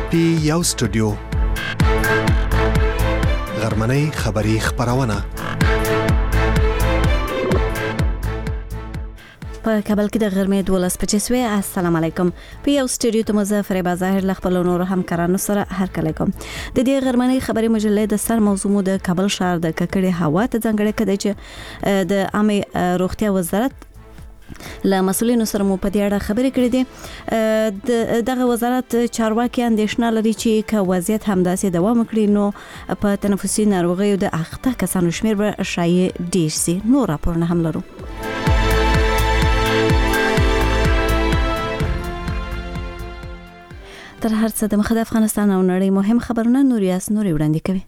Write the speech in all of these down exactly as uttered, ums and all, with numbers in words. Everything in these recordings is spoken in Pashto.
پی یو سټوډیو غرمنۍ خبری خبرونه په کابل کې د غرمې دولس پچیسوي. السلام علیکم. په یو سټوډیو ته مزفر بازار ل خپل نور همکارانو سره هرکله کوم. د دې غرمنۍ خبري مجلې د سر موضوع د کابل ښار د ککړې هوا ته ځانګړې کړي چې د عامه روغتیا وزارت له مسؤلینو سره مو په دې اړه خبرې کړې دي. دغه وزارت چارواکي اندېښنه لري چې که وضعیت همداسې دوام وکړي نو په تنفسي ناروغیو د اخته کسانو شمېر به شایع ډېر شي. نور راپورونه هم لرو. تر هر څه د مخ د افغانستان او نړۍ مهم خبرونه نوریاس نوري وړاندې کوي.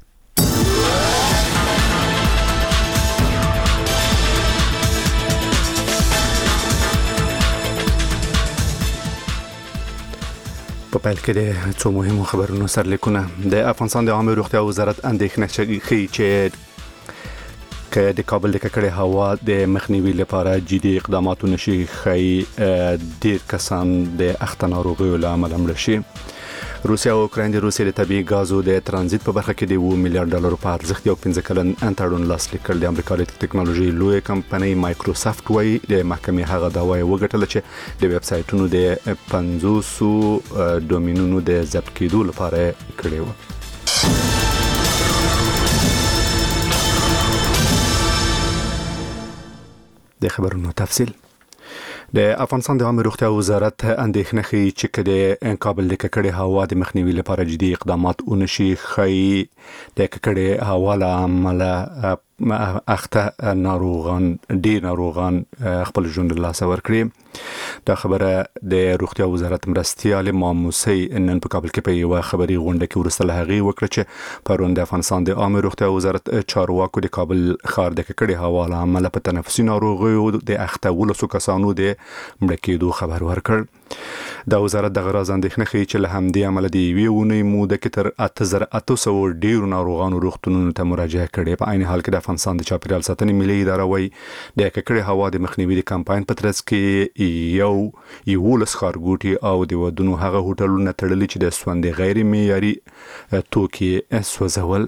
په پیل کې د څو مهمو خبرونو سرلیکونه. د افغانستان د عامه روغتیا وزارت اندېښنه کوي چې که د کابل د ککړې هوا د مخنیوي لپاره جدي اقدامات ونشي ښایي ډېر کسان د اخته ناروغیو له امله مړه شي. روسیا او اوکراین د روسیې د طبیعي غازو د ترانزیت په برخه کې د اووه میلیارډ ډالرو په ارزښت یو پنځه کلن تړون لاسلیک کړ. د امریکا د ټکنالوژي لوی کمپنۍ مایکروسافت وايي د محکمې هغه دعوه وګټله چې د ویب سایټونو د پنځوس ډومینونو د ضبط کېدو لپاره کړې و. د خبرونو تفصیل. د افغانستان د عامه روغتیا وزارت اندېښنه کوي چې کله کابل د ککړې هوا د مخنیوي لپاره جدي اقدامات ونشي ښایي د ککړې هوا له امله اخته ناروغان ډېر ناروغان خپل ژوند له لاسه ورکړي. دا خبره د روغتیا وزارت مرستیال ماموسی نن په کابل کې په یو خبري غونډه کې ورسته لهغي وکړه چې پرون د افغانستان د عامه روغتیا وزارت چارواکو د کابل ښار د ککړې هوا له امله په تنفسي ناروغیو د اخته ولسو کسانو د مړه کېدو خبر ورکړ. دا وزارت د غراز اندېښنه کوي چې له همدې عمله د یوې اونۍ موده کې تر اته زره اته سوه ډېرو ناروغانو روغتونونو ته مراجعه کړې. په عین حال کې د افغانستان د چاپیریال ساتنې ملي اداره وايي د ککړې هوا د مخنیوي د کمپاین په ترڅ کې یو یولس ښارګوټي او د ودونو هغه هوټلونه تړلي چې د سوندې غیر معیاري توکي سوځول.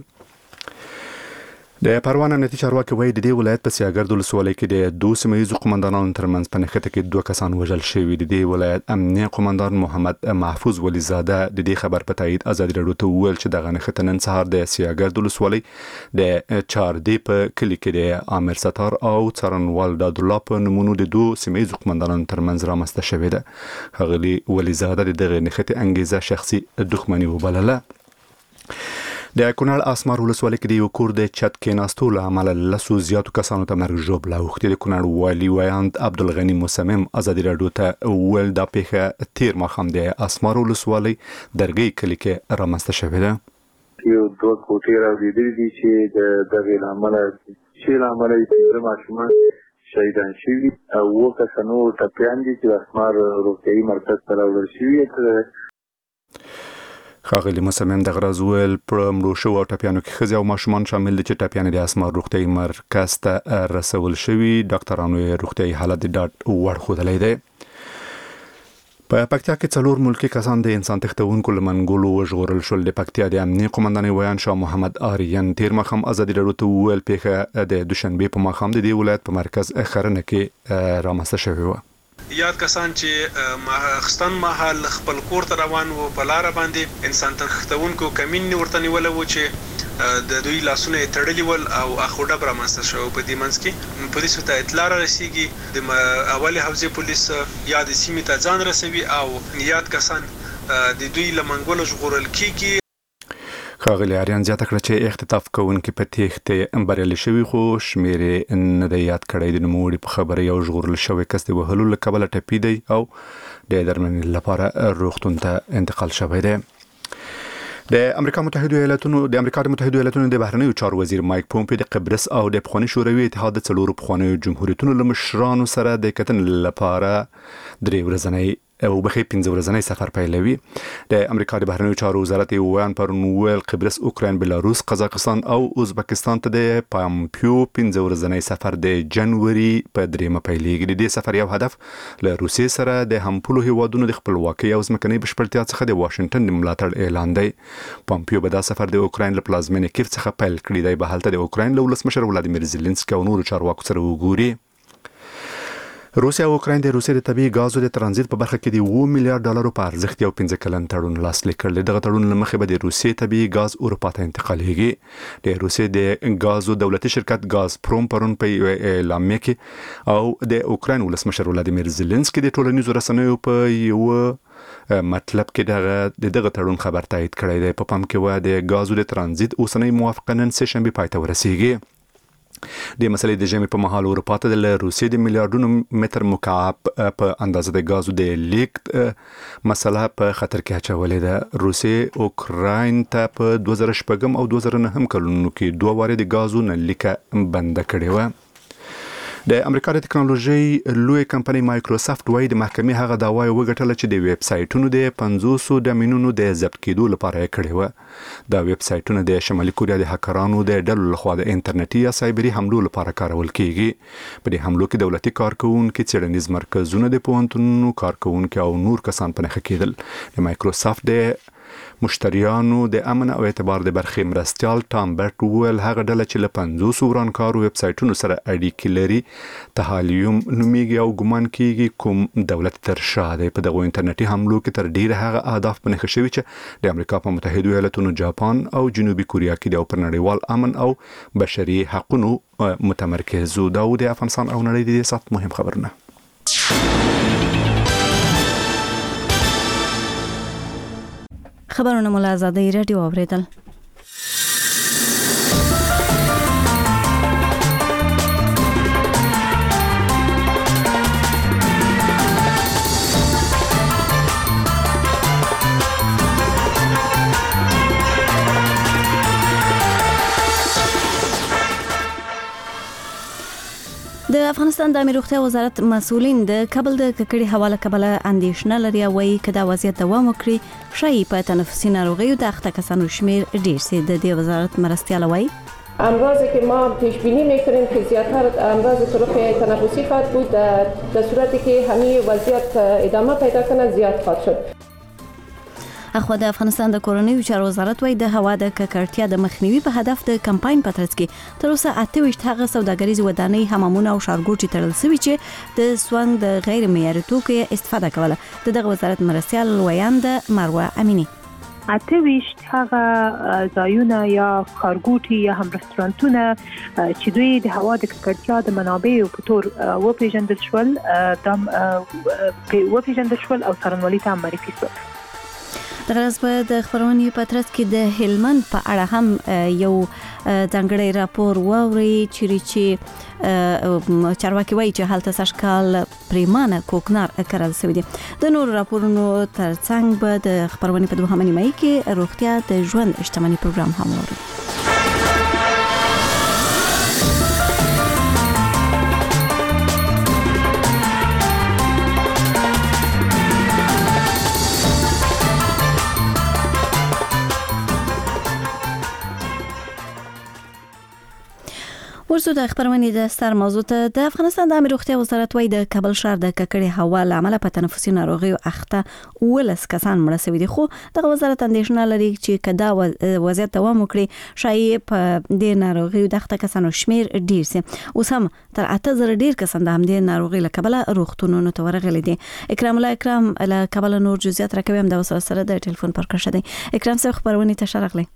د پروان امنیتي چارواکي وايي د دې ولایت په سیاګرد ولسوالۍ کې د دوه سیمه ییزو قومندانانو ترمنځ په نښته کې دوه کسان وژل شوي. د دې ولایت امنیه قومندان محمد محفوظ ولیزاده د دې خبر په تایید ازادي راډیو ته وویل چې دغه نښته نن سهار د سیاګرد ولسوالۍ د چاردې په کلي کې د عامر ستار او څارنوال داد الله په نومونو د دوه سیمه ییزو قومندانانو ترمنځ رامنځته شوې ده. ښاغلي ولیزاده د دغه نښتې انګیزه شخصي دښمني وبلله. د کونړ اسمار ولسوالۍ کې د یو کور د چت کېناستو له امله لسو زیاتو کسانو ته مرګ ژوبله اوښتې. د کونړ والي ویاند عبدالغني مصمم ازادي راډیو ته وویل دا پیښه تیر ماښام د اسمار ولسوالۍ درګۍ کلي کې رامنځته شوې ده. یو دوه کوټې راوړېدلې دي چې د دغې له امله چې له امله یې پنځه ماشومان شهیدان شوي او اووه کسه نور ټپیان دي چې د اسمار روغتیایي مرکز ته راوړل شوي. ښاغلي مصمم د غراز ویل پر مړو شوو او ټپیانو کې ښځې او ماشومان شامل دي چې ټپیان د اسمار روغتیایي مرکز ته رسول شوي. ډاکټرانو یې روغتیایي حالت د ډاډ وړ ښودلی دی. په پکتیا کې څلور ملکي کسان د انسان تښتونکو له منګولو وژغورل شول. د پکتیا د امنیه قومندان ویان شاه محمد آریان تیر ماښام ازادي راډیو ته وویل پیښه د دوشنبې په ماښام د دې ولایت په مرکز خرنه کې رامنځته شوې وه. یاد کسان چې ماخستان مهال خپل کور ته روان وو په لار باندې انسان تښتونکو کمین ورته نیول وو چې د دوی لاسونه تړلي ول او اخوډه برامنځته شو. په دې منځ کې پولیسو ته اطلاع رسیږي د اول حوزې پولیس یا د سیمې ته ځان رسوي او یاد کسان د دوی له منګولو ژغورل کیږي. ښاغلي آریان زیاته کړه چې اختطاف کوونکي په تېښتې بریالي شوي خو شمېر یې نه دی یاد کړی. د نوموړي په خبره یو ژغورل شوی کس د وهلو له کبله ټپي دی او د درملنې لپاره روغتون ته انتقال شوی دی. د امریکا متحده ایالاتونو د امریکا د متحده ایالاتونو د بهرنیو چارو وزیر مایک پومپیو د قبرس او د پخواني شوروي اتحاد د څلورو پخوانیو جمهوریتونو له مشرانو سره د کتنې لپاره درې ورځنی او بخې پنځه ورځنی سفر پیلوي. د امریکا د بهرنیو چارو وزارت ویان پر نوول قبرس، اوکراین، بلاروس، قزاقستان او ازبکستان ته د پامپیو پنځه ورځنی سفر د جنوري په دریمه پیلېږي. د دې سفر یو هدف له روسیې سره د همپولو هیوادونو د خپلواکۍ او ځمکنۍ بشپړتیا څخه د واشنگټن د ملاتړ اعلان دی. پامپیو به دا سفر د اوکراین له پلازمینې کیف څخه پیل کړی دی. به هلته د اوکراین له ولسمشر ولادیمیر زيلنسکي او نورو چارواکو سره وګوري. روسیا او اوکراین د روسیې د طبيعي غازو د ترانزیت په برخه کې د اوه میلیارډ ډالرو په ارزښت یو پنځه کلن تړون لاسلیک کړ. دغه تړون له مخې به د روسیې طبيعي غاز اروپا ته انتقالېږي. د روسیې د غازو دولتي شرکت غاز پروم پرون په اعلامیه کې او د اوکراین ولسمشر ولادیمیر زيلنسکي د ټولنیزو رسنیو په یو مطلب کې دغه دغه تړون خبر تایید کړی دی. په پام کې و د غازو د ترانزیت اوسنۍ موافقه نن سه شنبه پای ته ورسیږي. د مسلې د جمع په محل اروپا ته د روسیې د میلیارډونو متر مکعب په اندازه د غازو د لیک مسله په خطر کې اچولې ده. روسیې اوکراین ته په دوه زره شپږم او دوه زره نهم کلونو کې دوه واره د غازو نه لیکه بند کړې و. د امریکا د ټکنالوژي لوی کمپنۍ مایکروسافت وايي د محکمې هغه دعوی وګټله چې د ویب سایټونو د پنځوس ډومینونو د ضبط کېدو لپاره یې کړې و. دا ویب سایټونه د شمالي کوریا د هکرانو د ډلو لخوا د انټرنیټي یا سایبري حملو لپاره کارول کیږي. په دې حملو کې دولتي کارکونکو، څېړنیز مرکزونه، د پوهنتونونو کارکونکو او نور کسان په نښه کېدل. د مایکروسافت د مشتریانو د امن او اعتبار د برخې مرستیال ټام برټ وویل هغه ډله چې له پنځوس ورانکارو ویب سایټونو سره اړیکې لري تهالیوم نومیږي او ګمان کیږي کوم دولت تر شا دی. په دغه انټرنیټي حملو کې تر ډیره هغه اهداف په نښه شوي چې د امریکا په متحده ایالاتونو، جاپان او جنوبي کوریا کې د پر نړیوال امن او بشري حقوقو متمرکز و. دا د افغانستان او نړۍ د سات مهم خبرونه. خبرونه مولا آزادۍ رادیو اوریدل. د افغانستان د امیر روغتیا وزارت مسؤلین د کابل د ککړې هوا له کبله اندېښنه لري او وايي که دا وضعیت دوام وکړي شایي په تنفسي ناروغیو د اخته کسانو شمیر ډیر شي. د دې وزارت مرستیال وايي امراضی که ما پیش بینی میکنیم که زیادتر امراض طرق تنفسی خواهد بود در صورتی که همین وضعیت ادامه پیدا کنه زیاد خواهد شد. اخو د افغانستان د کورنیو چارو وزارت وايي د هوا د ککړتیا د مخنیوي په هدف د کمپاین په ترڅ کې تر اوسه اته ویشت هغه سوداګریز ودانۍ، حمامونه او ښارګوټي تړل شوي چې د سوانګ د غیر معیاري توکو استفاده کوله. د دغه وزارت مرستیال ویاند مروه امینی اته ویشت هغه ځایونه یا ښارګوټي یا هم رستورانتونه چې دوی د هوا د ککړتیا د منابعو په تور وپیژندل شول دم وپیژندل شول او څارنوالۍ ته معرفي شول. د غرض په د خبرونې په ترڅ کې د هلمند په اړه هم یو ځانګړی راپور واوري چې چارواکي وایي چې هلته سږکال پریمانه کوکنار کرل شوی دی. د نورو راپورونو ترڅنګ به د خبرونې په دوهمه نیمایي کې روغتیا د ژوند اجتماعي پروګرام هم واوري. ورسو د خبرونې د ستر موضوع ته. د افغانستان د امیر روغتیا وزارت وايي د کابل ښار د ککړې هوا له امله په تنفسي ناروغیو اخته ولس کسان مړه شوي دي. خو دغه وزارت اندېښنه لري چې که دا وضعیت دوام وکړي شایي په دې ناروغیو د اخته کسانو شمیر ډیر شي. اوس هم تر اته زره ډیر کسان د همدې ناروغۍ له کبله روغتونونو ته ورغلي دي. اکرام الله اکرام له کابل نور جزئیات راکوي. هم د وسره سره د ټلیفون پر کرښه دی. اکرام صاحب خبرونه ته شرغلي.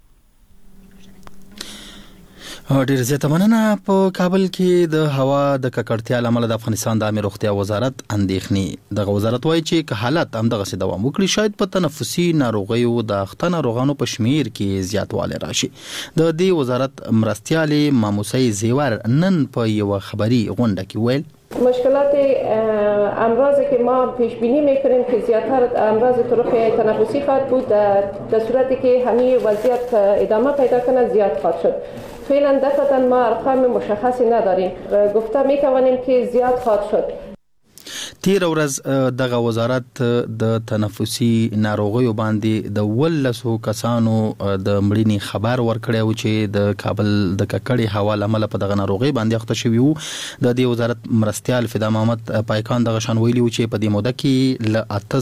ډیر زیاته مننه. په کابل کې د هوا د ککړتیا لامل د افغانستان د امیر روغتیا وزارت اندېښنې دغه وزارت وایي چې که حالت همدغه سي دوام وکړي شاید په تنفسي ناروغیو د اخته ناروغانو په شمیر کې زیاتوالی راشي. د دې وزارت مرستیالې ماموسۍ زیور نن په یو خبري غونډه کې ویل مشکلات امراضی که ما پیش بینی میکنیم که زیادتر امراض طرق تنفسی خواهد بود در صورتی که همین وضعیت ادامه پیدا کنه زیاد خواهد شد. فعلا دفعتا ما ارقام مشخصی نداریم. گفته میتوانیم که زیاد خواهد شد. تیر ورځ دغه وزارت د تنفسي ناروغیو باندې د ولسو کسانو د مړینې خبر ورکړی و چې د کابل د ککړې هوا له امله په دغه ناروغي باندې اخته شوي وو. د دې وزارت مرستیال فدا محمد پایکان دغه شان ویلي و چې په دې موده کې له اته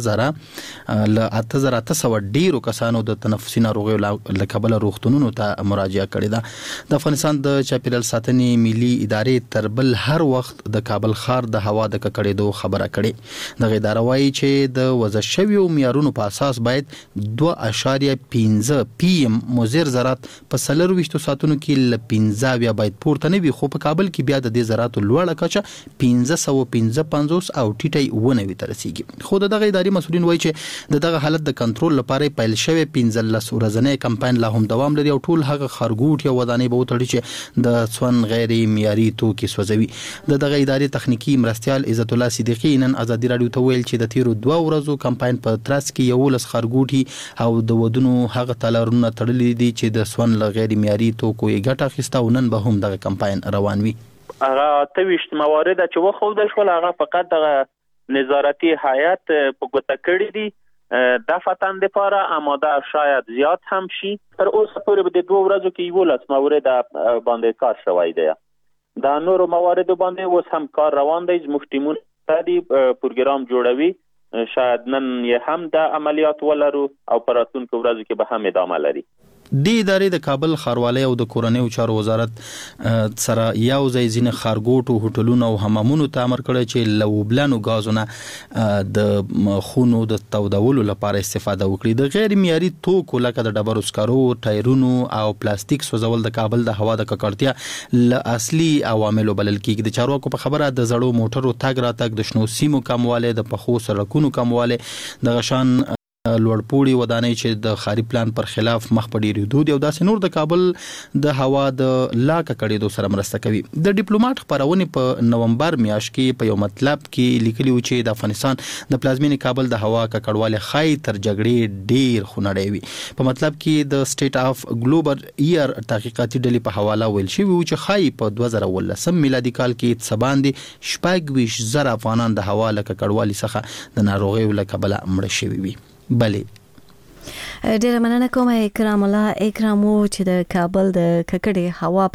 زره له اته زره اته سوه ډیرو کسانو د تنفسي ناروغیو له کبله روغتونونو ته مراجعه کړې ده. د افغانستان د چاپیریال ساتنې ملي ادارې تر بل هر وخت د کابل ښار د هوا د ککړېدو خبره کړې. دغه اداره وایي چې د وضع شویو معیارونو په اساس باید دوه اعشاریه پنځه پی ام مضر ذرات په څلرویشتو ساعتونو کې له پنځه اویا باید پورته نه وي، خو په کابل کې بیا د دې ذراتو لوړه کچه پنځه سوه پنځه پنځوس او ټیټی اوه نوي ته رسیږي. خو د دغه ادارې مسؤلین وایي چې د دغه حالت د کنټرول لپاره پیل شوی پنځلس ورځنی کمپاین لا هم دوام لري او ټول هغه خارګوټ یا ودانۍ به وتړي چې د سون غیر معیاري توکي سوځوي. د دغه ادارې تخنیکی مرستیال عزت الله صدیقی نن ازادي راډیو ته ویل چې د تیرو دوه ورځو کمپاین په ترڅ کې یولس خارګوټي او د ودونو هغه تالارونه تړلي دي چې د سون له غیر معیاري توکو یې ګټه اخیسته او نن به هم دغه کمپاین روان وي. هغه اته ویشت موارد چې وښودل شول هغه فقط دغه نظارتي هیئت په ګوته کړي دي د فتن لپاره آماده شاید زیات هم شي. تر اوسه پورې به د دوه ورځو کې یولس موارد باندې کار شوی دی. د نورو مواردو باندې اوس هم کار روان دی. زموږ ټیمونه دی پروګرام جوړوي، شاید نن یې هم د عملیات ولرو او په راتلونکو ورځو کې به هم ادامه لري. د ادارې د کابل ښاروالۍ او د کورنیو چارو وزارت سره یو ځای ځینې ښارګوټو هوټلونو او حمامونو ته امر کړی چې له اوبلنو ګازونه د خونو د تودولو لپاره استفاده وکړي. د غیر معیاري توکو لکه د ډبرو سکرو، ټایرونو او پلاستیک سوځول د کابل د هوا د ککړتیا له اصلي عواملو بلل کېږي. د چارواکو په خبره د زړو موټرو تګ راتګ، د شنو سیمو کموالی، د پخو سړکونو کموالی، دغه شان لوړپوړي ودانۍ چې د ښاري پلان پر خلاف مخ په ډیریدو دي او داسې نور د کابل د هوا د لا ککړېدو سره مرسته کوي. د ډیپلوماټ خپرونې په نومبر میاشت کې په یو مطلب کې لیکلي و چې د افغانستان د پلازمینې کابل د هوا ککړوالی ښایي تر جګړې ډیر خونړی وي. په مطلب کې د سټیټ اف ګلوبل ایر تحقیقاتي ډلې په حواله ویل شوي و چې ښایي په دوه زره اوولسم میلادي کال کې څه باندې شپږ ویشت زره افغانان د هوا له ککړوالي څخه د ناروغیو له کبله مړه شوي وي. بله ډیره مننه کوم اکرام الله اکرامو چې د کابل د ککړې هوا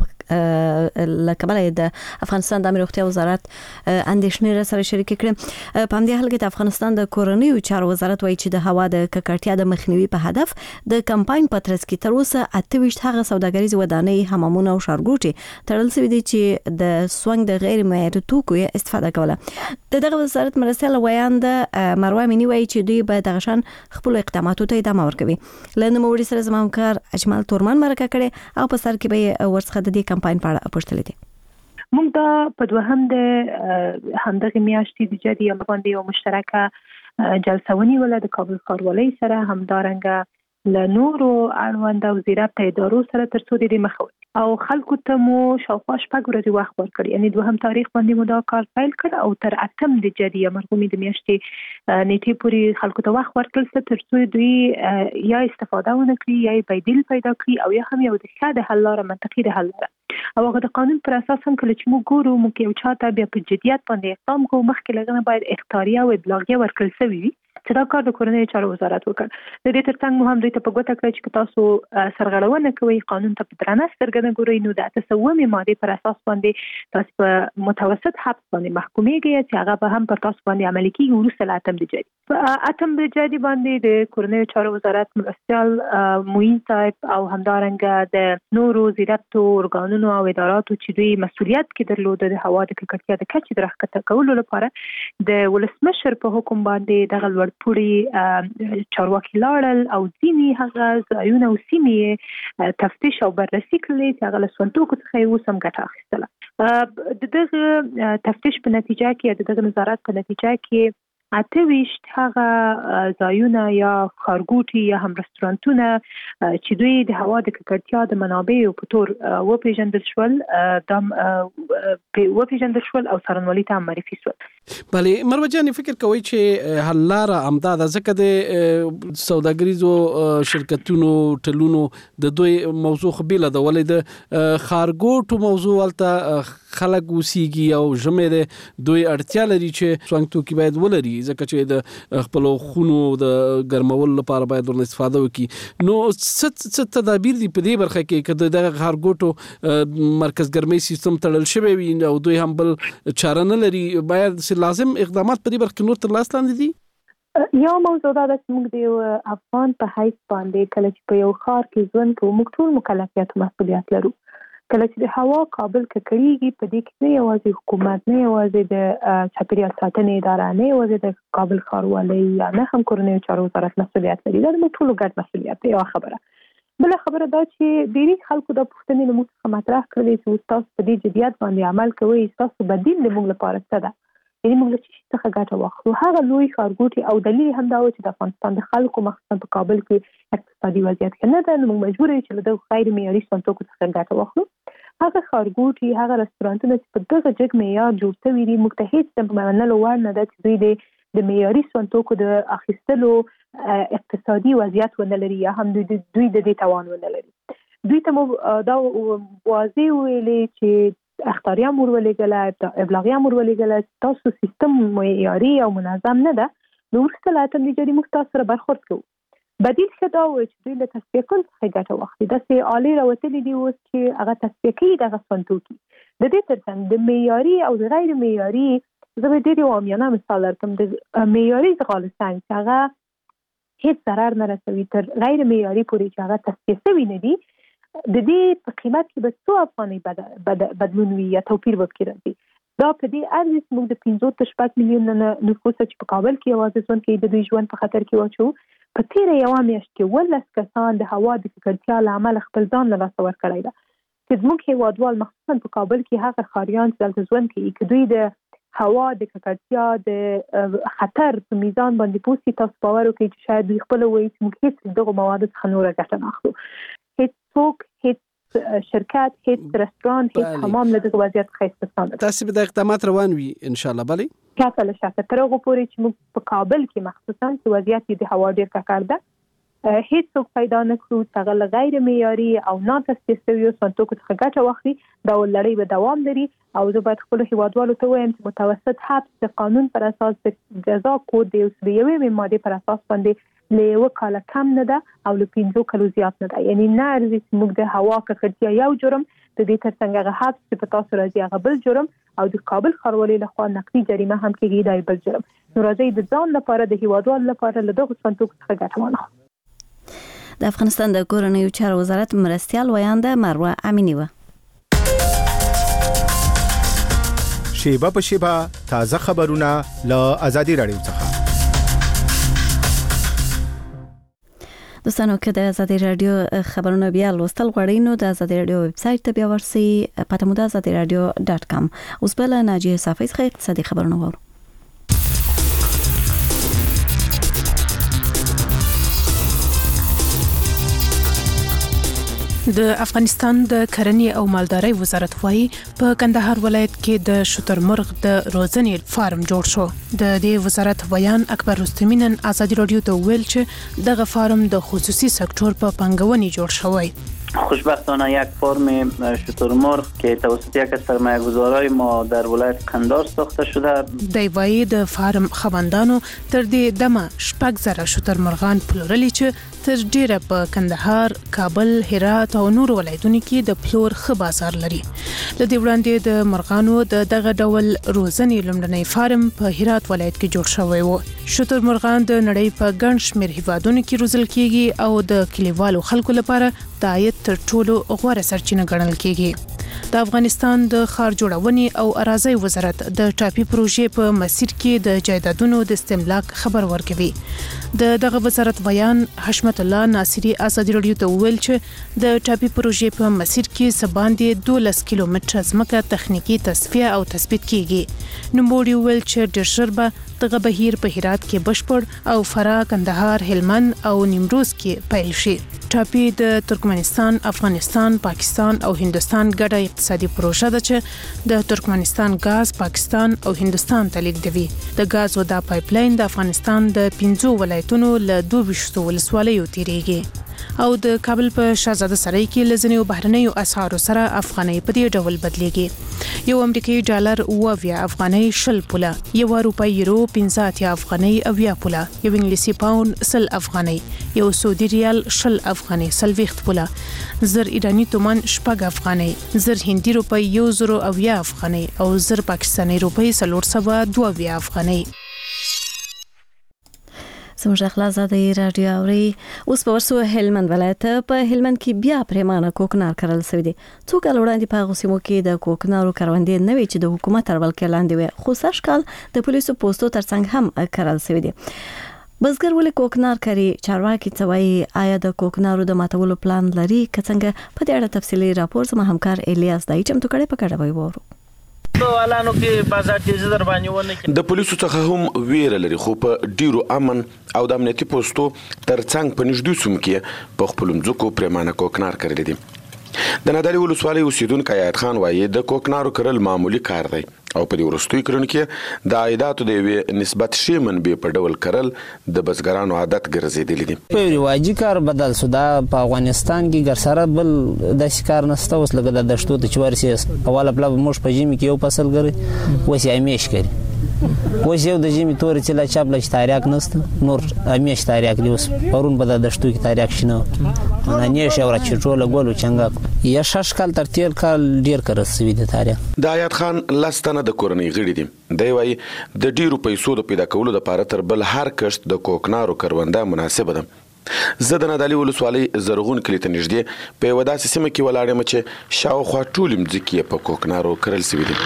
له کبله د افغانستان د امنیت روغتیا وزارت اندېښنې سره شریک کړې. په همدې حال کې د افغانستان د کورنیو چارو وزارت وایي چې د هوا د ککړتیا د مخنیوي په هدف د کمپاین په ترڅ کې تر اوسه اته ویشت هغه سوداګریز ودانۍ، حمامونه او ښارګوټي تړل شوي دي چې د سونګ د غیر معیاري توکو استفاده کوله. د دغه وزارت مرستیال ویاند مروه امینی وایي چې دوی به دغه شان خپل اقداماتو ته ادامه ورکوي. له نوموړي سره زما همکار اجمل تورمان مرکه کړې او په سر کې به ورڅخه د دې کمپاین په اړه پوښتلې دي. موږ دا په دوهم د همدغه میاشتې د جدي باندې یو مشترکه جلسه ونیوله د کابل ښاروالۍ سره، همدارنګه له نورو اړوند او زیربط ادارو سره تر څو د دې مخه او خلکو ته مو شاوخوا شپږ ورځې وخت ورکړ، یعنی دوهم تاریخ باندې مو دا کار پیل کړ او تر اتم د جدي مرغومي د میاشتې نیټې پورې خلکو ته وخت ورکړل تر څو دوی یا استفاده ونه کړي یا بدیل پیدا کړي او یا هم یو د ښه د حل لاره، منطقي د حل لاره او هغه د قانون پر اساس هم کله چې موږ ګورو موږ یو چاته بیا په جدیت باندې اقدام کوو مخکې لغنه باید اختیاریه او ابلاغیه ورکړل شوی وي چې دا کار د کورنیو چارو وزارت وکړ. د دې ترڅنګ مو هم دوی ته په ګوته کړی چې تاسو سرغړونه کوئ، قانون ته په درنه سترګه نه ګورئ، نو د اته سومې مادې پر اساس باندې تاسو په متوسط حبس باندې محکومیږئ چې هغه به هم پر تاسو باندې عملي کیږي وروسته له اتم د جدي. په اتم د جدي باندې د کورنیو چارو وزارت مرستیال معین صاحب او همدارنګه د نورو زیربطو ارګانونو او اداراتو چې دوی مسؤلیت کې درلوده د هوا د ککړتیا د کچې د راښکته کولو لپاره د ولسمشر په حکم باندې دغه لوړ پوړي چارواکي لاړل او ځینې هغه ځایونه او سیمې تفتیش او بررسي کړلې چې هغه له سونتوکو څخه یې اوس هم ګټه اخیستله. د دغه تفتیش په نتیجه کې د دغه نظارت په نتیجه کې اته ویشت هغه ځایونه یا ښارګوټي یا هم رستورانتونه چې دوی د هوا د ککړتیا د منابعو په تور وپېژندل شول دا وپېژندل شول او څارنوالۍ ته معرفي شول. بله مروه جان فکر کوي چې حل لاره امدا د ځکه د سوداګریزو شرکتونو ټلونو د دوی موضوع خبيله د ولې د خارګوټو موضوع ولته خلک وسیږي او جمع د دوی اړتیا لري چې څنګه کې باید ولري ځکه چې د خپل خونو د ګرمولو لپاره باید ورن استفاده وکړي نو ست ست تدابیر دی په دې برخه کې کده د خارګوټو مرکز ګرمي سیستم تړل شوی وي او دوی هم بل چاره نه لري باید لازم اقدامات په دې برخه نور تر لاس لاندې دي یو موضوع دا چې موږ د افغان په حیث باندې کله چې په یو ښار کې ژوند کوو موږ ټول مکلفیت او مسؤلیت لرو کله چې د هوا کابل ککړیږي په دې کې نه یوازې حکومت نه یوازې د چاپیریال ساتنې اداره نه یوازې د کابل ښاروالۍ یا نه هم کورنیو چارو وزارت مسؤلیت لري دا موږ ټول ګډ مسؤلیت دی یو خبره بل خبره دا چې ډیری خلکو د پښتنې له موږ مطرح کړلې چې تاسو په دې جديات باندې عمل کوئ تاسو بدیل د موږ لپاره څه ده یعنی موږ له چی څخه ګټه واخلو هغه لوی خارګوټي او دلیل هم دا و چې د افغانستان د خلکو مخصوصا په کابل کې اقتصادي وضعیت کې نه ده نو موږ مجبور یو چې له غیر معیاري صندوق څخه ګټه واخلو هغه خارګوټي هغه رستورانتونه چې په دغه جګ معیار جوړ شوي دي موږ ته هیڅ د منلو وړ نه ده چې دوی د معیاري صندوق د اخیستلو اقتصادي وضعیت ونه لري یا هم دوی د دوی د دې توان ونه لري دوی ته دا واضح ویلې چې اختیاري امر ولګل ابلاغي امر ولګل تاسو سیستم معیاري او منظم نه ده نو ورسته لا تم دي جدي مختص سره برخورد کوو بدیل څه دا و چې دوی له تصفیه کول څخه ګټه واخلي د سي عالی راوتلي دي اوس چې هغه تصفیه کوي دغه صندوقي د دې ترڅنګ د معیاري او د غیر معیاري زه به ډېر وامیانه مثال درکړم د معیاري ځغالستان چې هغه هیڅ ضرر نه رسوي تر غیر معیاري پورې چې هغه تصفیه شوی نه دي د دې په قیمت کې به څو افغانۍ بدلون وي یا توپیر وکړي راځي دا په دې ارزښت موږ د پنځه تر شپږ میلیون نفوس چې په کابل کې یوازې ژوند کوي د دوی ژوند په خطر کې واچو په تیره یوه میاشت کې ولس کسان د هوا د ککړتیا له امله خپل ځان له لاسه ورکړی ده چې زموږ هېوادوال مخصوصا په کابل کې هغه ښاریان چې دلته ژوند کوي که دوی د هوا د ککړتیا د خطر په میزان باندې پوه تاسو باور وکړئ چې شاید دوی خپله وایي چې موږ هېڅ دغو موادو څخه نوره ګټه نه اخلو هیڅ څوک هیڅ شرکت هیڅ رستوران هیڅ حمام له دغه وضعیت څخه استثنا نه تاسو به د اقدامات روان وي ان شاء الله بله کله له شاته تر هغه پورې چې موږ په کابل کې مخصوصا چې وضعیت د هوا ډیر ککړ ده هیڅ څوک پیدا نه کړو چې هغه غیر معیاري او نه تصفیه شوي صندوق څخه ګټه واخلي دا لړۍ به دوام لري او زه باید خپل هیوادوالو ته وایم چې متوسط حبس د قانون پر اساس د جزا کود د یوې ماده پر اساس باندې له یو کال کم نه ده او له پنځو کالو زیات نه ده یعنی نه ارزي چې موږ د هوا ککړتیا یو جرم د دې ترڅنګ هغه حبس چې په تاسو راځي هغه بل جرم او د کابل ښاروالۍ لخوا نقدي جریمه هم کېږي دا بل جرم نو راځي د ځان لپاره د هیوادوالو لپاره له دغه صندوق څخه ګټه واخلو د افغانستان د کورنیو چارو وزارت مرستیال ویانده مروه امینی و شیبه په شیبه تازه خبرونه له آزادي رادیو څخه دوستانو که د آزادي رادیو خبرونه بیا لوستل غواړئ نو د آزادي رادیو ویب سټ ته بیا ورسئ پته مو د آزادي رادیو ډاټ کام اوس بل ناجیه صافی څخه اقتصادي خبرونه وورو د افغانستان د کرنې او مالدارۍ وزارت وايي په کندهار ولایت کې د شترمرغ د روزنې فارم جوړ شو د دې وزارت بیان اکبر رستمی نن آزادي رادیو ته ویل چې دغه فارم د خصوصي سکتور په پنګونې جوړ شوی خوشبختانه یک فرم شترمرغ که توسط یک از سرمایه‌گذارای ما در ولایت قندهار ساخته شده دی وایي د فارم خوندانو تر دې دمه شپږ زره شترمرغان پلورلي چې تر ډیره په کندهار، کابل، هرات او نور ولایتونو کې د پلور ښه بازار لري. ل دې وړاندې د مرغانو د دغه ډول روزنې لومړنی فارم په هرات ولایت کې جوړ شوی و. شترمرغان د نړۍ په ګڼ شمېر هیوادونو کې روزل کیږي او د کلیوالو خلکو لپاره د عاید تر ټولو غوره سرچینه ګڼل کیږي. د افغانستان د ښار جوړونې او اراضي وزارت د ټاپي پروژې په مسیر کې د جایدادونو د استملاک خبر ورکوي. د دغه وزارت بیان حشمت الله ناصری آزادي رادیو ته ویل چې د ټاپي پروژې په مسیر کې سباندې دولس کیلومتره ځمکه تخنیکی تصفیه او تثبیت کیږي. نوموړي ویل چې ډېر ژر به دغه بهیر په هرات کې بشپړ او فراه، کندهار، هلمند او نیمروز کې پیل شي. ټاپي د ترکمنستان، افغانستان، پاکستان او هندستان ګډه اقتصادي پروژه ده چې د ترکمنستان غاز پاکستان او هندستان ته لیږدوي. د غازو دا پایپ لاین د افغانستان د پنځو ولایتونو له دوه ویشتو ولسوالیو تیریږي او د کابل په شاهزاده سرای کې لزنیو بهرنیو اسعارو سره افغانۍ په دې ډول بدلیږي. یو امریکایي ډالر اووه افغانۍ شل پوله، یو اروپایي یورو پنځه اتیا افغانۍ اویا پوله، یو انګلیسي پاوند سل افغانۍ، یو سعودي ریال شل افغانۍ سلويخت پوله، زر ایرانی تومان شپږ افغانۍ، زر هندي روپۍ یو زر اویا افغانۍ او زر پاکستاني روپۍ څلور سوه دوه افغانۍ. زموږ اخلاص زاده رادیو اوري. اوس په ورسو هلمند ولایت په هلمند کې بیا پریمانه کوکنار کرل شوی دي. څو کال وړاندې په غوسیمو کې د کوکنارو کروندې نه وی چې د حکومت تر ولکې لاندې وي، خو سږ کال د پولیسو پوسټو ترڅنګ هم کرل شوی دي. بزګر ولې کوکنار کوي؟ چارواکي څه وایي؟ آیا د کوکنارو د ماتولو پلان لري؟ که څنګه؟ په دې اړه تفصیلي راپور زما همکار الیاس دای چمتو کړي په کډه وایو. د پولیسو څخه هم ویره لري، خو په ډیرو امن او د امنیتي پوسټو ترڅنګ په نږدې سیمو کې په خپل مځکو پریمانه کوکنار کړل دي. د نادعلي ولسوالۍ اوسیدونکو ایاد خان وایي د کوکنارو کرل معمولی کار دی او په دې وروستیو کلونو کې د عایداتو د یوې نسبت ښې منبع په ډول کرل د بزګرانو عادت ګرځېدلی دي. په رواجي کار بدل شو. دا په افغانستان کې ګرسره بل داسې کار نشته. اوس لکه د دشتو ته چې ورسې اوله پله موږ په ژمي کې یو فصل کړی، اوس یې همیش کوي. اوس یو د ژمي تورې چې لا چاپ لږ تاریاک نشته، نور همیش تاریاک دی. اوس پرون به د دشتو کې تاریاک شنه نه نیش او راچټوله ګولو چنګا یا شش کال تر تیر کال ډیر کړه سوي د تاریاک. د ایاد خان لستنه د کورنۍ غړي دي. دی وايي د ډیرو پیسو د پیدا کولو لپاره تر بل هر کښت د کوکنارو کرونده مناسبه ده. زه د نادعلي ولسوالۍ زرغون کلي ته نږدې په یوه داسې سیمه کې ولاړ یم چې شاوخوا ټولې مځکې په کوکنارو کرل سوي دي.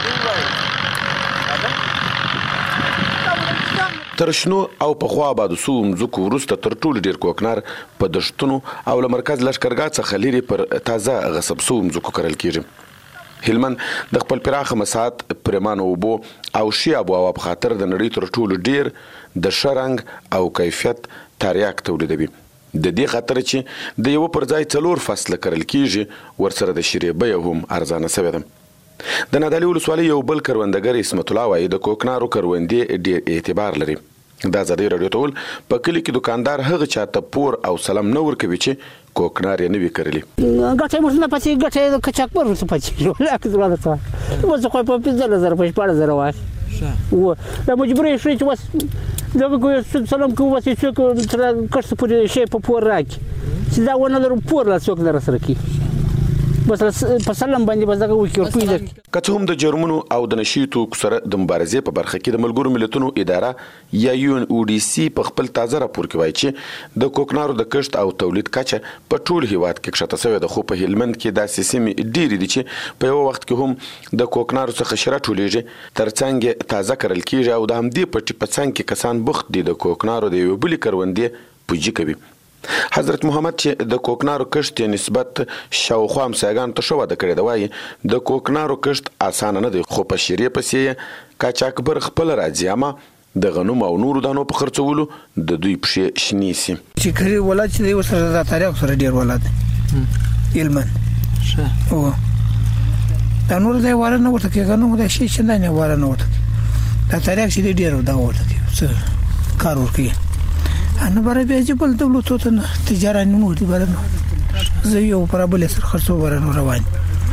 تر شنو او پخوا آبادو سوو مځکو وروسته تر ټولو ډېر کوکنار په دشتونو او له مرکز لښکرګاه څخه لرې پر تازه غصب سوو مځکو کرل کېږي. هلمند د خپل پراخه مساحت، پریمانه اوبو او ښې آب و هوا په خاطر د نړۍ تر ټولو ډېر د ښه رنګ او کیفیت تریاک تولیدوي. د دې خاطر چې د یوه پر ځای څلور فصله کرل کېږي، ورسره د شیرې بیه هم ارزانه شوې ده. د نادعلي ولسوالۍ یو بل کروندګر اسمت الله وایي د کوکنارو کروندې ډېر اعتبار لري. دا ازادي راډیو ته ول په کلي کې دکاندار هغه چاته پور او سلام نه ورکوي چې کوکنار یې نه وي کرلي. ګټه مرسته پاتې ګټه کچاک پر ورته پاتې لاک زړه ته وځه خو په پنځه زره په شپږ زره وای و دا مجبورې شوې چې وس دغه کو سلام کو وس چې تر کښ پورې شي په پور راکې چې دا ونه لرو پور لا څوک در سره کی بس په سلام باندې بس دغه وکړ پیدا. که څه هم د جرمونو او د نشي توکو سره د مبارزې په برخه کې د ملګرو ملتونو اداره یا یو ان او ډي سي په خپل تازه راپور کې وایي چې د کوکنارو د کښت او تولید کچه په ټول هیواد کې کښته شوې ده، خو په هلمند کې داسې سیمې ډېرې دي چې په یو وخت کې هم د کوکنارو څخه شره ټولېږي، ترڅنګ تازه کرل کېږي او د همدې پټي په څنګ کې کسان بوخت دي د کوکنارو د یوې بلې کروندې پوجي کوي. حضرت محمد چې د کوکنارو کښت نسبت شاوخوا همسایګانو ته ښه وده کړې ده وایي د کوکنارو کښت اسانه نه دی، خو په شیرې پسې یې قاچاقبر خپله راځي، اما د غنمو او نورو دانو په خرڅولو د دوی پښې شنې سي. چې کري ولایت چې دی ورسره د تاریخ سره ډېر ولایت دی هلمند او دا نور دی واره نه ورته کېږي، غنمو دا شي چې نه واره نه ورته کېږي، دا تاریخ چې دی ډېر دا ورته کېږي څه کار ورکوي. انا برای بیاجی بل دولت تو نه تجارت نه ودی برنو زیو پر بل سر خرڅو برنو روان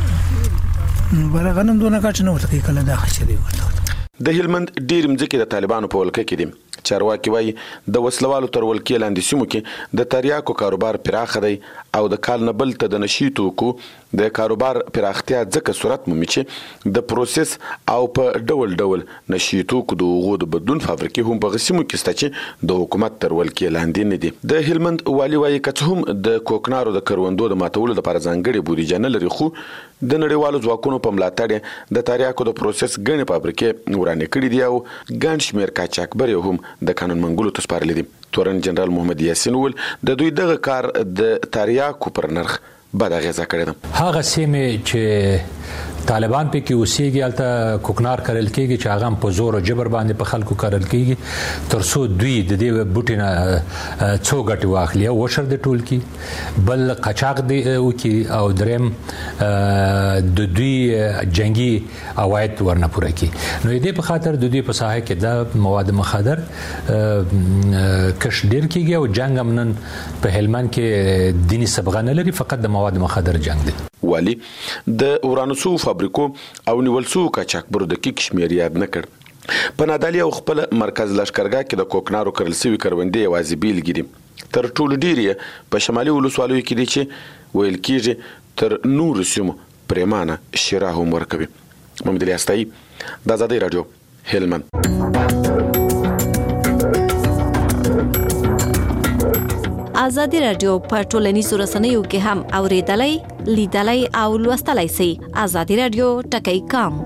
برغنم دونه کټ نه ورته کله دا خشه دی ورته. د هلمند ډیر مځکې د طالبانو په ولکه کې دي. چارواکي وایي د وسلوالو تر ولکې لاندې سیمو کې د تریاکو کاروبار پراخه دی او د کال نه بل ته د نشي توکو د کاروبار پراختیا ځکه صورت مومي چې د پروسس او په ډول ډول نشي توکو د اوغو د بدلون فابریکې هم په سیمو کې شته چې د حکومت تر ولکې لاندې نه دي. د هلمند والي وایي که هم د کوکنارو د کروندو د ماتولو لپاره ځانګړې بودیجه نه لري، خو د نړیوالو ځواکونو په ملاتړ د تریاکو د پروسس ګڼې فابریکې ورانې کړي دي او ګڼ شمېر قاچاقبر هم د قانون منګولو ته سپارلي دي. تورن جنرال محمد یاسین ول د دوی دغه کار د تریاکو پر نرخ بد اغیزه کړې ده. هغه سیمې چې طالبان په کې اوسېږي الته کوکنار کړل کېږي چې هغه په زور او جبر باندې په خلکو کړل کېږي ترڅو دوی د دې بوټینه څو غټي واخلي او وشر د ټول کې بل قاچاق دی او کې او دریم د دوی جنگي اواید ورنه پوره کی نو دې په خاطر د دوی په ساحه کې د مواد مخدر کش ډیر کیږي او جنگ امنن په هلمند کې دینی سبغه نه لري فقط د مواد مخدر جنگ دی والی د اورانوسو فابریکو او نیولسو کاچاکبرو د کیک شمیر یاد نه کړ په نادالی او خپل مرکز لشکرګاه کې د کوکنارو کرل سوي کروندې یوازې بیلګې دي تر ټولو ډیر په شمالي ولسوالۍ کې دي چې ویل کېږي تر نور سیمو پریمانه شراه هم ورکوي محمد الیاستای د آزادۍ رادیو هلمند آزادي رادیو په ټولنیزو رسنیو کې هم اوریدلای لیدلای او لوستلای شئ آزادي رادیو ټکی کام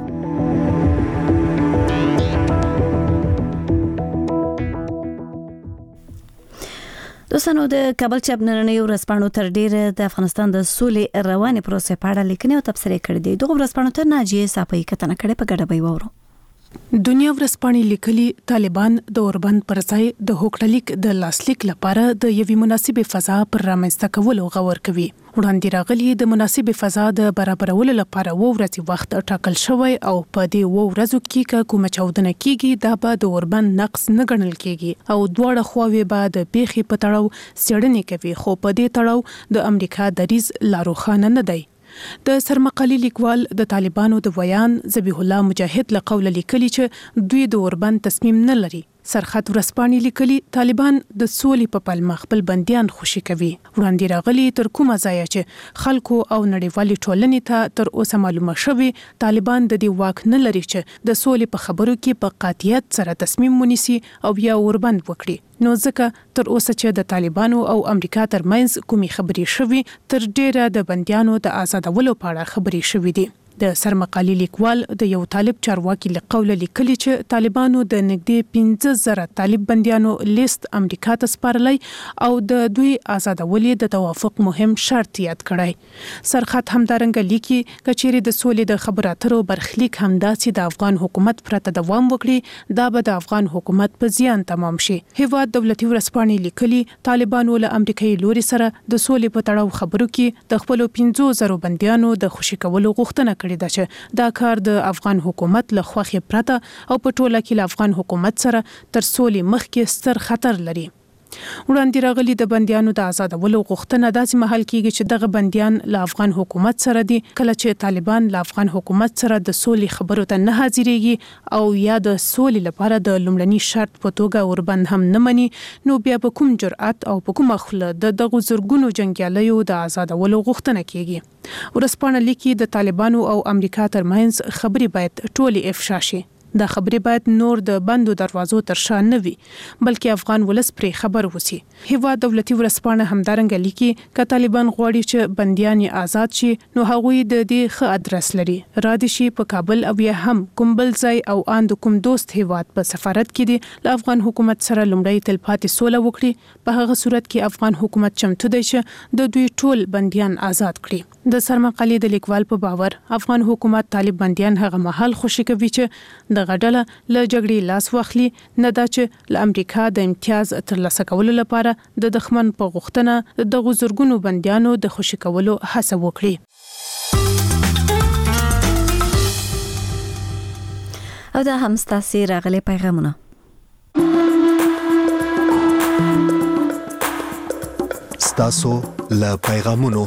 دوستانو د کابل چاپ نننۍ ورځپاڼو تر ډیره د افغانستان د سولې روانې پروسې په اړه لیکنې او تبصرې کړې دي دغه ورځپاڼو ته ناجیه صافی کتنه کړې په ګډه به وورو دنیا ورځپاڼې لیکلي طالبان د اوربند پر ځای د هوکړلیک د لاسلیک لپاره د یوې مناسبې فضا پر رامنځته کولو غور کوي وړاندې راغلي د مناسبې فضا د برابرولو لپاره و ورځې وخت ټاکل شوی او په دې و ورځو کې کومه چاودنه کیږي دا به د اوربند نقص نه ګڼل کیږي او دواړه خواوې به د پیښې په تړاو څېړنې کوي خو په دې تړاو د امریکا دریځ لا روښانه نه دی د سرمقالي لیکوال د طالبانو د ویان ذبیح الله مجاهد له قوله لیکلي چې دوی د اوربند تصمیم نه لري سرخط ورځپاڼې لیکلي طالبان د سولې په پلمه خپل بنديان خوشي کوي وړاندې راغلي تر کومه ځای چې خلکو او نړیوالي ټولنې ته تر اوسه معلومه شوی طالبان د دې واک نه لري چې د سولې په خبرو کې په قاطعیت سره تصمیم ونیسي او یا اوربند وکړي نو ځکه تر اوسه چې د طالبانو او امریکا ترمنځ کومي خبرې شوي تر ډیره د بنديانو د آزادولو په اړه خبرې شوي دي د سرمقالي لیکوال د یو طالب چارواکي له قوله لیکلي چې طالبانو د نږدې پنځه زره طالب بنديانو لیست امریکا ته سپارلی او د دوی آزادولې د توافق مهم شرط یاد کړی سرخط همدارنګه لیکي کچېری د سولې د خبرو اترو برخلیک همداسې د افغان حکومت پرته دوام وکړي دا به د افغان حکومت په زیان تمام شي هیواد دولتي ورځپاڼې لیکلي طالبانو له امریکایي لوري سره د سولې په تړاو خبرو کې د خپل پنځه زره بنديانو د خوشي کولو غوښتنه کړې ده چې دا کار د افغان حکومت له خوخي پرته او په ټوله کې له افغان حکومت سره تر سولې مخکې ستر خطر لري وړاندې راغلي د بنديانو د آزادولو غوښتنه داسې محل کیږي چې دغه بنديان له افغان حکومت سره دي کله چې طالبان له افغان حکومت سره د سولې خبرو ته نه حاضرېږي او یا د سولې لپاره د لومړني شرط په توګه اوربند هم نه مني نو بیا به کوم جرأت او په کومه خوله د دغه زرګونو جنگیالیو د آزادولو غوښتنه کیږي ورځپاڼه لیکي د طالبانو او امریکا ترمنځ خبرې باید ټولې افشا شي دا خبرې باید نور د بندو دروازو تر شا نه وي بلکې افغان ولس پرې خبر وسی هیواد دولتي ورځپاڼه همدارنګه لیکي ک طالبان غواړي چې بنديان آزاد شي نو هغوی د دې ښه ادرس لري را دي شي په کابل او یا هم کوم بل ځای او اند کوم دوست هیواد په سفارت کې دي له افغان حکومت سره لومړی تلپاتې سوله وکړي په هغه صورت کې افغان حکومت چمتو دی چې د دوی ټول بنديان آزاد کړي د سرمقالي د لیکوال په باور افغان حکومت طالب بنديان هغه محل خوشي کوي چې د غډله له جګړې لاس واخلي نه دا چې له امریکا د امتیاز ترلاسه کولو لپاره د دښمن په غوښتنه د غزرګونو بنديانو د خوشي کولو هڅه وکړي او دا هم ستاسو راغلي پیغامونه ستاسو له پیغامونو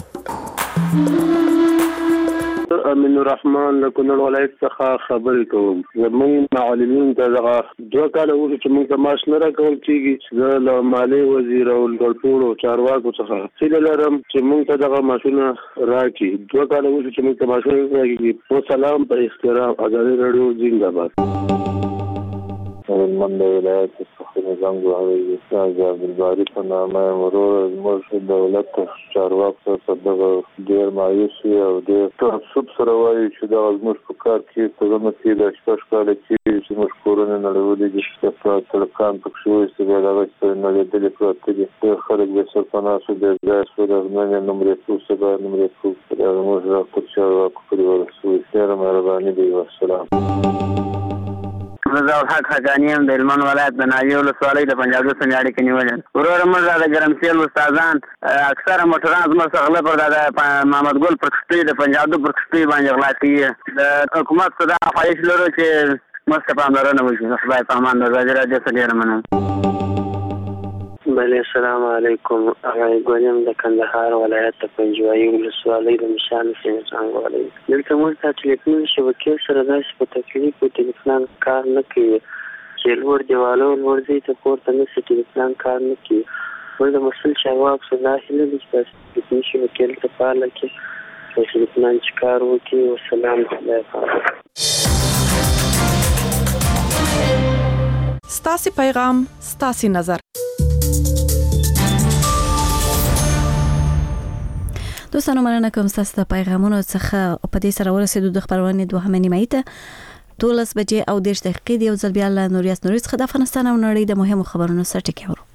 امین الرحمن له کونړ ولایت څخه خبرې کوم زموږ معلمین ته دغه دوه کاله وروسته چې موږ ته معاش نه راکول کېږي زه له مالیې وزیر او له ټولو چارواکو څخه هیله لرم چې موږ ته دغه معاشونه راکړي دوه کاله وروسته چې موږ ته معاشونه راکړي په سلام په احترام آزادي رادیو زنده باد هلمند ولایت څخه نظام غواړي چې عبدالباری په نامه مرور زموږ دولت چارواکو په دغه ډېر مایوس او ډېر تعصب سره وایي چې دا زموږ په کار کې څنګه چې د شپږ کال کې چې موږ کورونه نړولې دي چې تلکان پکې وایي چې دا غوښتل نه لیدلې پروت دي خلک به سرپنا شو د ځای سره د نن نمبر څو سبا نمبر څو دا موږ راځو چې په ورسوي سره مهرباني دی والسلام. رضا الحق حقانیم د هلمند ولایت د ناجیو ولسوالۍ د پنجاب څخه اړیکې نیولې وروره موږ د ګرمسیل استادان اکثره موټران زموږ څخه غله پر د محمد ګل پر کښتۍ د پنجاب پر کښتۍ باندې غلا کوي د حکومت څخه دا خواهش لرو چې موږ ته پاملرنه وشي. خدای په امان د ازادي راډیو څخه ډېره مننه. بله السلام علیکم. هغه ګونیم د کندهار ولایت د پنجوایي ولسوالۍ د مشال سیمې څنګه ولایي دلته موږ ته ټلیفون شبکې سره داسې په تکلیف په ټلیفون کار نه کوي چې لوړ دیوالو لوړ ځای ته پورته نشي ټلیفون کار نه کوي. موږ د مسؤل چارواکو څخه دا هیله ده چې تاسو د شبکې ته فعاله کړئ ټلیفون چې کار وکړي. والسلام علیکم. ستاسو پیغام ستاسو نظر. دوستانو مننه کوم ستاسو د پیغامونو څخه په دې سره ورسېدو د خبرونه دوهمه نیمه ته دولس بجې او دېرش دقیقې دی او ځل بیا له نوریاس نوري څخه د افغانستان او نړۍ د مهمو خبرونو سره ټکی ورو.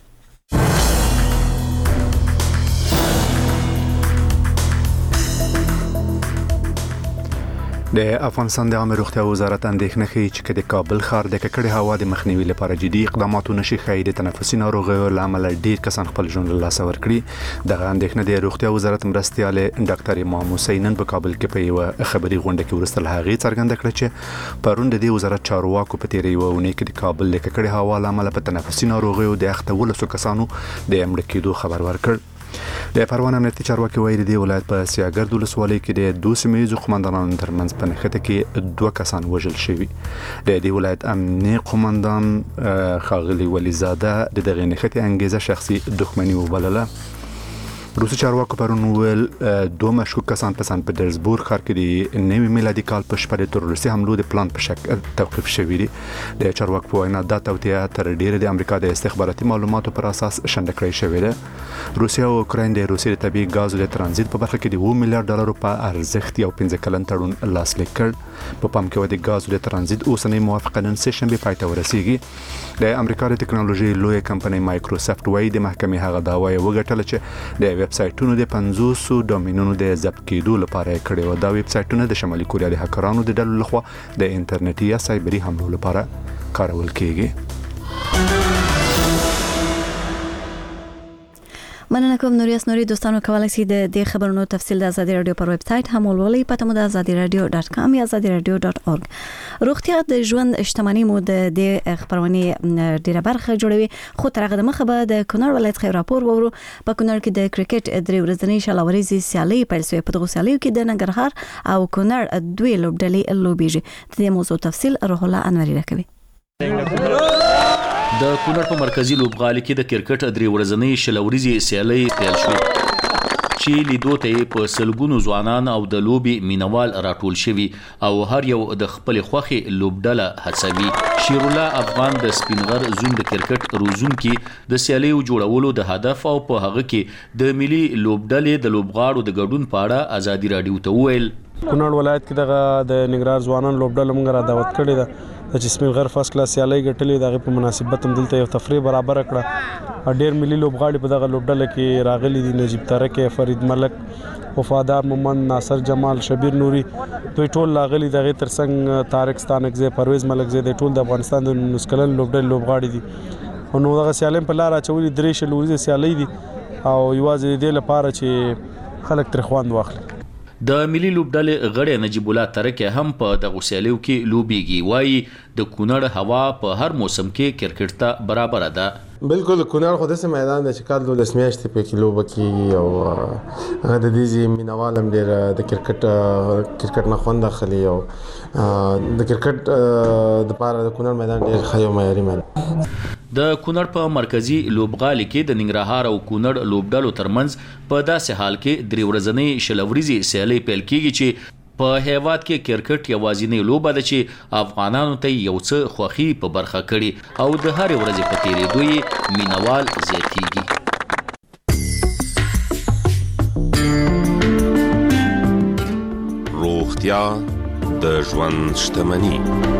د افغانستان د عامه روغتیا وزارت اندېښنه کوي چې د کابل ښار د ککړې هوا د مخنیوي لپاره جدي اقدامات ونشي ښایي د تنفسي ناروغیو له امله ډېر کسان خپل ژوند له لاسه ورکړي. دغه اندېښنه د روغتیا وزارت مرستیال ډاکټر امام حسین نن په کابل کې په یو خبري غونډه کې ورسته له هغې څرګنده کړه چې پرون د دې وزارت چارواکو په تیرې یوه اونۍ کې د کابل د ککړې هوا له امله په تنفسي ناروغیو د اخته ولسو کسانو د مړه کېدو خبر ورکړ. د پروان امنیتي چارواکي وایي د ولایت په سیاګرد ولسوالۍ کې د دوه سیمه قومندانانو ترمنځ په نښته کې دوه کسان وژل شوي. د دې ولایت امنیتي قومندان ښاغلي ولیزاده د دغه نښتې انګیزه شخصي دښمني وبلله. روسي چارواکو پرون ویل دوه مشکوک کسان په سن پټرزبورګ ښار کې د نوي میلادي کال په شپه د تروریستي حملو د پلان په شکل توقیف شوي دي. د چارواکو په وینا دا توطیه تر ډیره د امریکا د استخباراتي معلوماتو پر اساس شنډه کړې شوې ده. روسیا او اوکراین د روسي د طبيعي غازو د ترانزیت په برخه کې د اووه میلیارډ ډالرو په ارزښت یو پنځه کلن تړون لاسلیک کړ. په پام کې و د غازو د ترانزیت اوسنۍ موافقه نن سه شنبه پای ته ورسیږي. د امریکا د ټکنالوژي لوی کمپنۍ مایکروسافت وايي د محکمې هغه دعوی وګټله چې د ویب سایټونو د پنځوس ډومینونو د ضبط کېدو لپاره کړي و. دا ویب سایټونه د شمالي کوریا د هکرانو د ډلو لخوا د انټرنیټي یا سایبري حملو لپاره کارول کېږي. مننه کوم نوریاس نوري. دوستانو کولای شئ د دې خبرونو تفصیل د ازادي رادیو پر ویب سټ هم ولولئ. پته مو د ازادي رادیو ډاټ کام یا ازادي رادیو ډاټ اورګ. روغتیا د ژوند اجتماعي مو د دې خبرونه ډیره برخه جوړوي. خو تر هغه مخه به د کونړ ولایت خیر راپور وورو. په کونړ کې د کرکټ درې ورځنۍ شلاوريزي سیالي پیل شوې. په دغه سیالیو کې د ننګرهار او کونړ دوی لوبډلې لوبېږي. د دې موضوع تفصیل روح الله انوري راکوي. د کونړ په مرکزی لوبغالي کې د کرکټ درې ورځنۍ شلوريزي سیالي پیل شو چې لیدو ته په سلګونو ځوانان او د لوبي مینوال راټول شوي او هر یو د خپل خوخي لوبډله هڅوي. شیر الله افغان د سپینغر زون د کرکټ روزونکي د سیالیو جوړولو د هدف او په هغه کې د ملي لوبډلې د لوبغاړو د ګډون په اړه ازادي رادیو ته وویل. کونړ ولایت کې دغه د ننګرهار ځوانان لوبډله موږ را دعوت کړې ده چې سپینغر فرست کلاس سیالي ګټلې دغه په مناسبت هم دلته یو تفریح برابر کړه. ډېر ملي لوبغاړي په دغه لوبډله کې راغلي دي. نجیب ترک، فرید ملک، وفادار مومند، ناصر جمال، شبیر نوري دوی ټول راغلي. دغه ترڅنګ طارق ستانکزی، پرویز ملکزی د ټول د افغانستان د نسکلن لوبډله لوبغاړي دي. نو دغه سیالي په لار اچولي درې شلوريزه سیالي دي او یوازې د لپاره چې خلک تر خوند واخلي. د ملي لوبډلې غړی نجیب الله ترک هم په دغه سیالیو کې لوبيږي. وایي د کونړ هوا په هر موسم کې کرکټ ته برابر ده. بالکل کونړ خو داسې میدان دی چې کال دولس میاشتې پکې لوبه کېږي او هغه د دې مینوال هم ډېر د کرکټ کرکټ نه خوند اخلي او د کرکټ دپاره د کونړ میدان ډېر ښه یو معیاري میدان. د کونړ په مرکزی لوبغالي کې د ننګرهار او کونړ لوبډلو ترمنځ په داسې حال کې درې ورځنۍ شلوريزي سیالي پیل کېږي چې په هیواد کې کرکټ یوازینی لوبه ده چې افغانانو ته یو څه خوښي په برخه کړي او د هرې ورځې په تیریدو یې مینوال زیاتیږي. روغتیا د ژوند شتمني.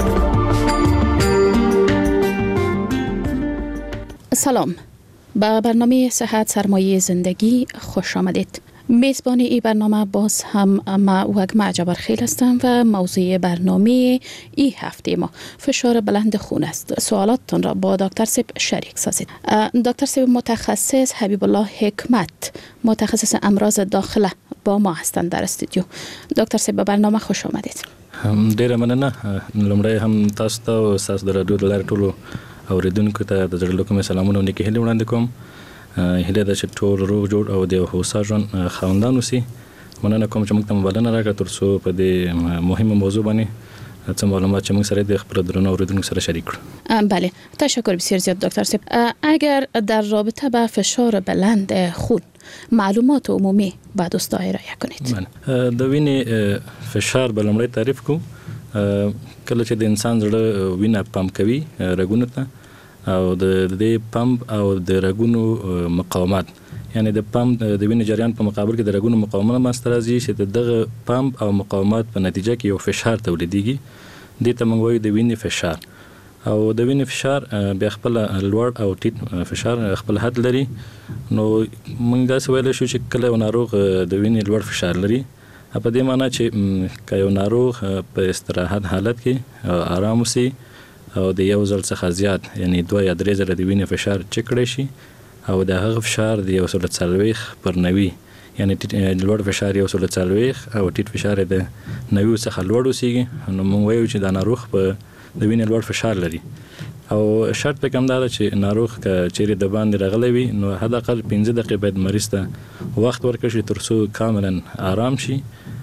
سلام، به برنامه صحت سرمایه زندگی خوش آمدید. میزبان این برنامه باز هم ما وگمه جبرخیل هستم و موضوع برنامه این هفته ما فشار بلند خون است. سوالاتتان را با دکتر سیب شریک سازید. دکتر سیب متخصص حبیب الله حکمت، متخصص امراض داخله، با ما هستند در استودیو. دکتر سیب به برنامه خوش آمدید. ډیره مننه. لومړی هم تاسو ته او تاسو د رادیو د لارې ټولو اوریدونکو ته د زړه له کومې سلامونه او نیکې هیلې وړاندې کوم. هیله ده چې ټول روغ جوړ او د هوسا ژوند خاوندان اوسي. مننه کوم چې موږ ته بلنه راکړه تر څو په دې مهمه موضوع باندې څه معلومات چې موږ سره د خپل درنو اوریدونکو سره شریک کړو. بله، تشکر بسیار زیاد دکتر سیب. اگر در رابطه با فشار بلند خون معلومات عمومی با دوستان ارائه کنید. بله، د وینې فشار به لومړی تعریف کوم. کله چې د انسان زړه وینه پمپ کوي رګونو ته او د دې پمپ او د رګونو مقاومت، یعنی د پمپ د وینې جریان په مقابل کې د رګونو مقاومت منځته راځي چې دغه پمپ او مقاومت په نتیجه کې یو فشار تولیدېږي. دې ته موږ وایو د وینې فشار. او د وینې فشار بیا خپل لوړ او ټیټ فشار خپل حد لري. نو موږ داسې ویلی شو چې کله یو ناروغ د وینې لوړ فشار لري، په دې معنی چې که یو ناروغ په استراحت حالت کې آرام وسي او د یو ځل څخه زیات یعنی دوه یا درې ځله د وینې فشار چک کړی شي او د هغه فشار د یو سل څلوېښت پر نوي، یعنی لوړ فشار یو سل څلوېښت او ټیټ فشار د نوي څخه لوړ اوسېږي، نو موږ وایو چې دا ناروغ په د وینې لوړ فشار لري. او شرط پکې هم دا ده چې ناروغ که چیرې د باندې راغلی وي نو حداقل پنځه دقیقې باید مریض ته وخت ورکړي شي تر څو کاملا آرام شي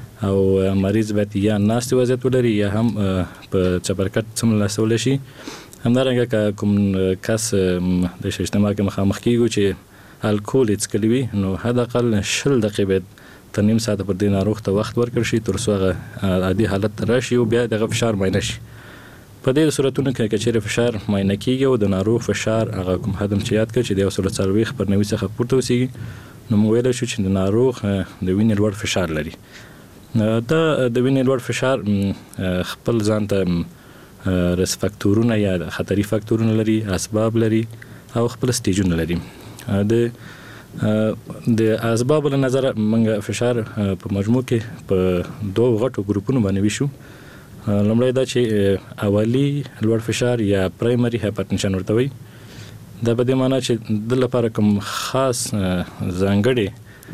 او مریض باید یا ناستې وضعیت ولري یا هم په چپرکټ څملاستولی شي. همدارنګه که کوم کس د اجتماع کې مخامخ کیږو چې الکول یې څښلی وي نو حداقل شل دقیقې باید تر نیم ساعته پر دې ناروغ ته وخت ورکړل شي تر څو هغه عادي حالت ته راشي او بیا دغه فشار معاینه شي. په دې صورتونو کې که چیرې فشار معاینه کیږي او د ناروغ فشار هغه کوم حد چې یاد کړ چې د یو سل څلوېښت پر نوي څخه پورته اوسېږي نو موږ ویلی شو چې د ناروغ د وینې لوړ فشار لري. دا د وینې لوړ فشار خپل ځان ته رس فاکتورونه یا خطري فاکتورونه لري، اسباب لري او خپل سټیجونه لري. د د اسباب له نظر موږ فشار په مجموع کې په دوه غټو ګروپونو باندې ویشو. لومړی دا چې اولی لوړ فشار یا پرایمري هایپرټنشن ورته وایي. دا په دې معنی چې د لپاره کوم خاص ځانګړی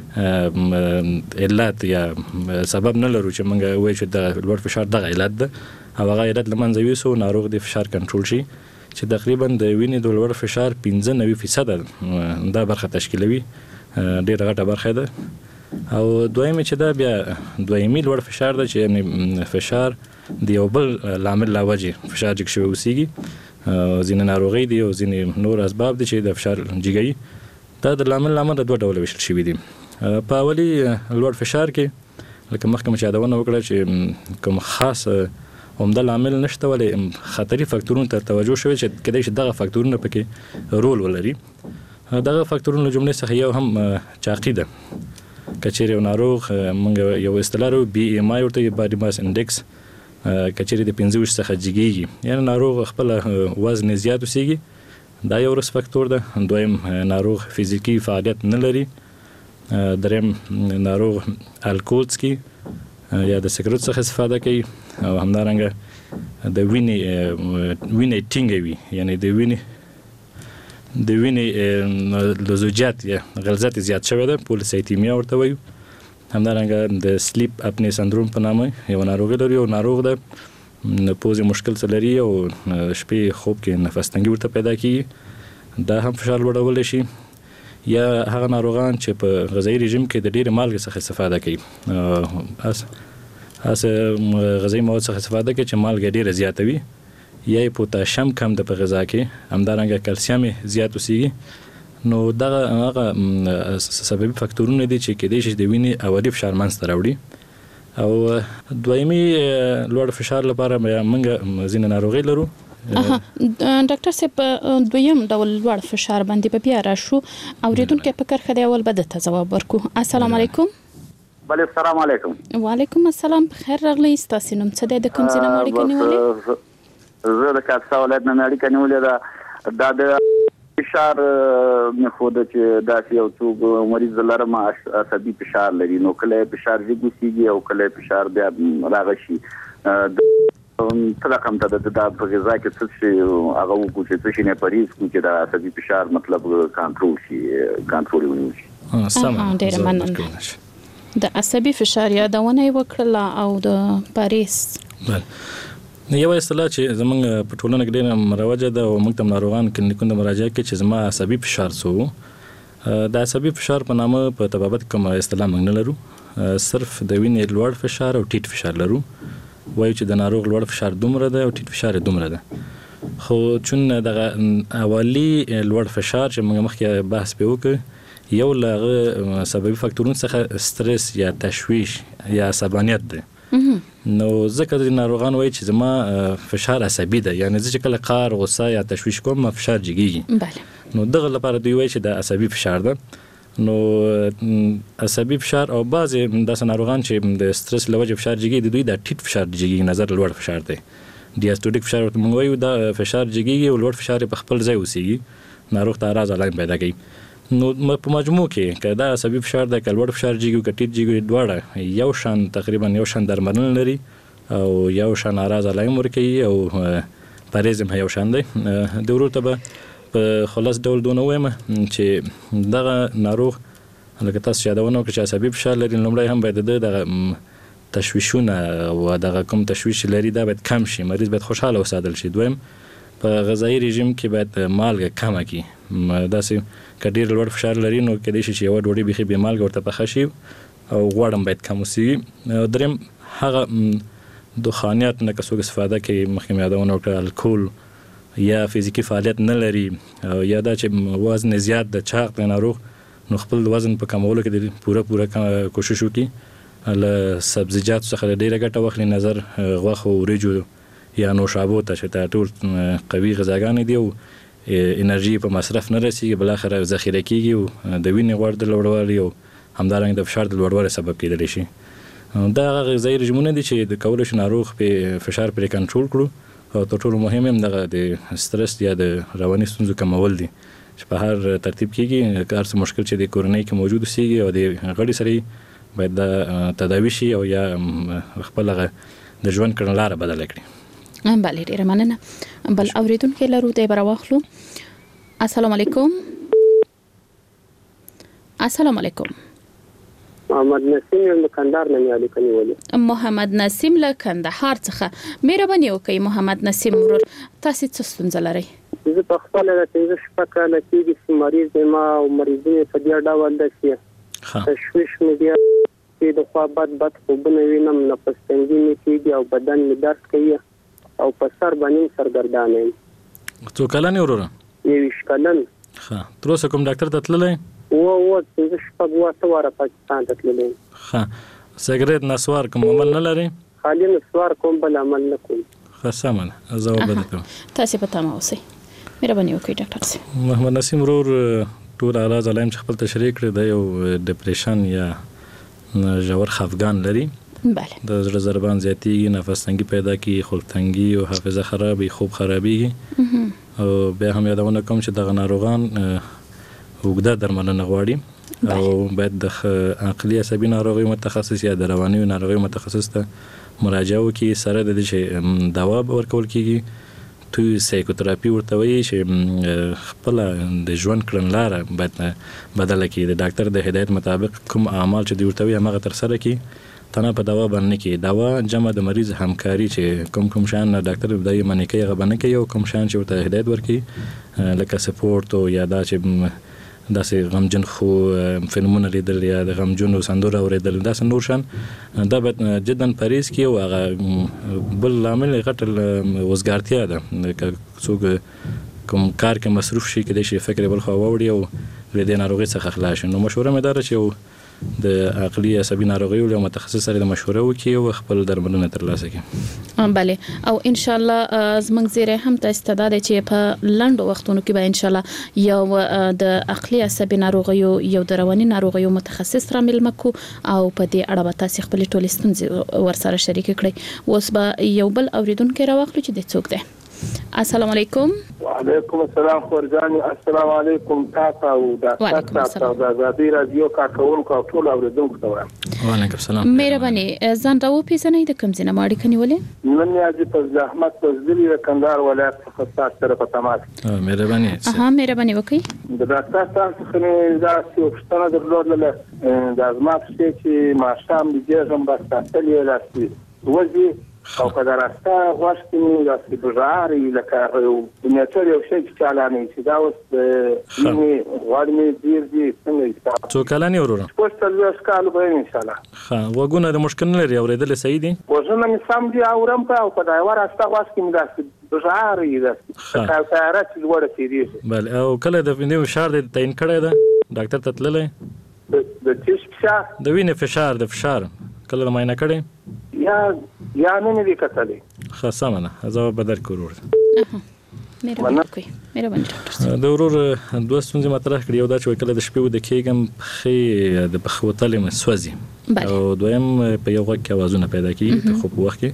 علت یا سبب نه لرو چې موږ وایو چې د لوړ فشار دغه علت ده او هغه علت له منځه یوسو ناروغ د فشار کنټرول شي چې تقریبا د وینې د لوړ فشار پنځه نوي فیصده دا برخه تشکیلوي، ډېره غټه برخه ده. او دویمه چې دا بیا دویمي لوړ فشار ده چې یعنې فشار د یو بل لامل له وجې فشار جګ شوی اوسېږي. ځینې ناروغۍ دي او ځینې نور اسباب دي چې د فشار جګوي. دا د لامل له امله دوه ډوله ویشل شوي دي. په اولي لوړ فشار کې لکه مخکې مې چې یادونه وکړه چې کوم خاص عمده لامل نشته ولې خطري فاکتورونو ته توجه شوی چې کېدای شي دغه فاکتورونه پکې رول ولري. دغه فاکتورونو جملې څخه یو هم چاقي ده. که چیرې یو ناروغ موږ یو اصطلاح لرو بي ام آی ورته بادي ماس انډکس، که چیرې د پنځه ویشت څخه جګیږي یعنې ناروغ خپل وزن زیات اوسېږي، دا یو رس فاکتور ده. دویم ناروغ فزیکي فعالیت نه لري. دریم ناروغ الکول څکي یا د سګرټ څخه استفاده کوي او همدارنګه د وینې وینې ټینګه وي، یعنی د وینې د وینې لزوجات یا غلظت زیات شوی ده، پولیسایتیمیا ورته وایو. همدارنګه د سلیپ اپنی سندروم په نامه یو ناروغي لري او ناروغ ده پوزې مشکل څه لري او شپې خوب کې نفس تنګي ورته پیدا کیږي، دا هم فشار لوړولی شي. یا هغه ناروغان چې په غذایي رژیم کې د ډېرې مالګې څخه استفاده کوي، اس اس غذایي مواد څخه استفاده کوي چې مالګه ډېره زیاته وي، یا یې پوتاشیم کم ده په غذا کې، همدارنګه کلسیم یې زیات اوسېږي. نو دغه هغه سببي فاکتورونه دي چې کېدای شي د وینې اولي فشار منځته راوړي. او دویمي لوړ فشار لپاره موږ ځینې ناروغي لرو. ډاکټر صاحب دویم ډول لوړ فشار باندې په بیا راشو اوریدونکو په کرخه دی اول بده ته جواب ورکو. السلام علیکم. بله السلام علیکم. وعلیکم السلام. خیر راغلی. تاسو نوم څه دی؟ د کوم ځای نه اړیکه نیولې؟ زه د کاپسا ولایت نه اړیکه نیولې ده. دا د فشار نه خو د چې داسې یو څوک مریض لرم عصبي فشار لري، نو کله فشار زیږي او کله فشار بیا راغشي. څه رقم ته د په غذا کې څه شي هغه وکړو چې څه شي نه پریز کو چې د عصبي فشار مطلب کنټرول شي کنټرول ونیسي. سم ډېر مننه. د عصبي فشار یادونه وکړه او د پریز یو اصطلاح چې زمونږ په ټولنه کې ډېره مروجه ده او موږ ته ناروغان کلینیکونو ته مراجعه کوي چې زما عصبي فشار څه. د عصبي فشار په نامه په طبابت کوم اصطلاح موږ نه لرو، صرف د وینې لوړ فشار او ټیټ فشار لرو. وایي چې د ناروغ لوړ فشار دومره ده او ټیټ فشار دومره ده. خو چون دغه اولی لوړ فشار چې موږ مخکې بحث به وکړو یو له سببي فاکتورونو څخه استرس یا تشویش یا عصبانیت ده. نو ځکه د ناروغان وایي چې زما فشار عصبي ده، یعنی زه چې کله قهر غصه یا تشویش کوم ما فشار جګیږي. بله. نو دغه لپاره دوی وایي چې د عصبي فشار ده. نو عصبي فشار او بعضې داسې ناروغان چې د سترس له وجې فشار جګي د دوی د ټیټ فشار جګي نظر لوړ فشار دی. ډیاسټولیک فشار ورته موږ وایو دا فشار جګیږي او لوړ فشار په خپل ځای اوسېږي، ناروغ ته اراز علائم پیدا کوي. نو په مجموع کې که دا عصبي فشار دی که لوړ فشار جګي او که ټیټ جګي دواړه یو شان تقریبا یو شان درملنه لري او یو شان اراز علائم ورکوي او پرهیز هم یو شان دی. د ورور ته به په خلاص ډول دونه وایم چې دغه ناروغ لکه تاسو یادونه وکړه چې عصبي فشار لري، لومړی هم باید دغه تشویشونه او دغه کوم تشویش لري دا باید کم شي، مریض باید خوشحاله وساتل شي. دویم په غذایي رژیم کې باید مالګه کمه کړي. داسې که ډېر لوړ فشار لري نو کېدای شي چې یوه ډوډۍ بیخي بې مالګه ورته پخه شي او غوړ هم باید کم وسیږي. دریم هغه دخانیات نه که څوک استفاده کوي، مخکې مې یادونه وکړه الکول یا فزیکي فعالیت نه لري یا دا چې وزن زیات د چاق د ناروغ نو خپل وزن په کمولو کې د پوره پوره کوشش وکړي، له سبزیجات څخه ډېره ګټه واخلي، نظر غوښو وریجو یا نوشابو ته چې دا ټول قوي غذاګانې دي او انرژي په مصرف نه رسیږي، بلاخره ذخیره کیږي او د وینې غوړ د لوړوالي او همدارنګه د فشار د لوړوالي سبب کېدلی شي. دا هغه غذایي رژیمونه دي چې د کولی شي ناروغ په فشار پرې کنټرول کړو او تر ټولو مهم هم دغه د سترس یا د رواني ستونزو کمول دي چې په هر ترتیب کېږي. که هر څه مشکل چې د کورنۍ کې موجود اوسېږي او د غړي سره باید دا تداوي شي او یا خپل هغه د ژوند کړنلاره بدله کړي. بله ډېره مننه. بل اورېدونکی لرو دی به راواخلو. السلام علیکم. السلام علیکم. محمد نسیم یم د کندهار نه مې اړیکه نیولې. محمد نسیم له کندهار څخه مهرباني وکړئ. محمد نسیم ورور تاسو څه ستونزه لرئ؟ زه په خپله د پنځه شپږ کاله کېږي چې مریض یم او مریضونه په دې ډول ده چې تشویش مې بیا چې د خوا بد بد خوبونه وینم، نفس تنګي مې کېږي او بدن مې درد کوي او په سر باندې سرګردانه یم. څو کلن یې وروره؟ یویشت کلن. ښه، تر اوسه کوم ډاکټر ته تللی؟ و و پنځه شپږ واته واره پاکستان ته تللی. ښه، سګرټ نسوار کوم عمل نه لري؟ خالي نسوار کوم بل عمل نه کوم. ښه سمه ده، زه وبه درکوم. تاسې په تمه اوسئ. مهرباني وکړئ ډاکټر صاحب. محمد نسیم ورور ټول اعراض علائم چې خپل تشریح کړي د یو ډپریشن یا ژور خفګان لري. بله. د زړه ضربان زیاتېږي، نفس تنګي پیدا کېږي، خلق تنګي او حافظه خرابي، خوب خرابېږي. او بیا هم یادونه کوم چې دغه ناروغان اوږده درملنه غواړي او باید د عقلي عصبي ناروغیو متخصص یا د رواني ناروغیو متخصص ته مراجعه وکړي، سره د دې چې دوا ورکول کېږي. تو سایکوتراپي ورته وایي چې خپل د ژوند کړنلاره باید بدله کړي، د ډاکټر د هدایت مطابق کوم اعمال چې دوی ورته وایي هماغه ترسره کړي، تنه په دوا باندې کې دوا جمع د مریض همکاري چې کوم کوم شان ډاکټر بدایي منې کوي هغه باندې کوي او کوم شان چې ورته هدایت ورکړي لکه سپورت او یا دا چې داسې غمجن خو فلمونه لیدل یا د غمجنو سندرو اورېدل داسې نور شان دا باید جدا پریز کړي او هغه بل لامل غټ وزګارتیا ده. که څوک کوم کار کې مصروف شي کېدای شي فکر بل خوا واوړي او له دې ناروغۍ څخه خلاص شي. نو مشوره مې دا ده چې د عقلي عصبي ناروغیو له متخصص سره د مشوره وکړي او خپل درملنه ترلاسه کړي. بله او ان شاء الله زموږ زیره هم ته استعداد چې په لنډو وختونو کې به ان شاء الله یو د عقلي عصبي ناروغیو یو د رواني ناروغیو متخصص را مل مکو او په دې اړه به تاسو خپل ټول ستونزې ورسره شریک کړئ. اوس به یو بل اوریدونکو راوخلو چې د څوک دی. السلام علیکم. وعلیکم السلام خورجان. السلام علیکم تاسو او د تاسو د آزادي رادیو کارکونکو او ټول اوریدونکو ته. وعلیکم السلام. مهرباني ځان راو پیژنئ د کوم ځای نه ماړی کنيولې؟ نن یې په زحمت پزدلی د کندهار ولایت څخه تاسو سره په تماس. مهرباني. ها مهرباني وکړئ. د ډاکټر تاسو څخه دا څه پښتنه درلودله د ازمات چې ماشام دې هم بس تاسو یې لاسي وځي او کله راسته غوښتنې د سپیډاري لکه د میټر یو شی چې چالانه چې دا اوس د نیمه غوړمې ډیر دي څنګه څو کلانی وروره پوسټل یو کال به ان شاء الله. ها وګونه د مشکل نه لري اوریدل صحیح دي وژنه می سم دي اورم په او کله وراسته غوښتنې د سپیډاري د کارته چې وړه کیږي. بل او کله د وینې فشار د تعین کړی دا ډاکټر ته تللې د چیش فشار د وینې فشار د فشار کله معاینه کړی یا یا نه دی کتلې خاصه زه به در کورور. مهرباني وکړئ. مهرباني ډاکټر. د ورور دوه ستونزې مطرح کړې، یو دا چې کله د شپې ود کېږم خې د بخوتلې مسوځي او دویم په یو وخت کې اوازونه پیدا کیږي په خوب وخت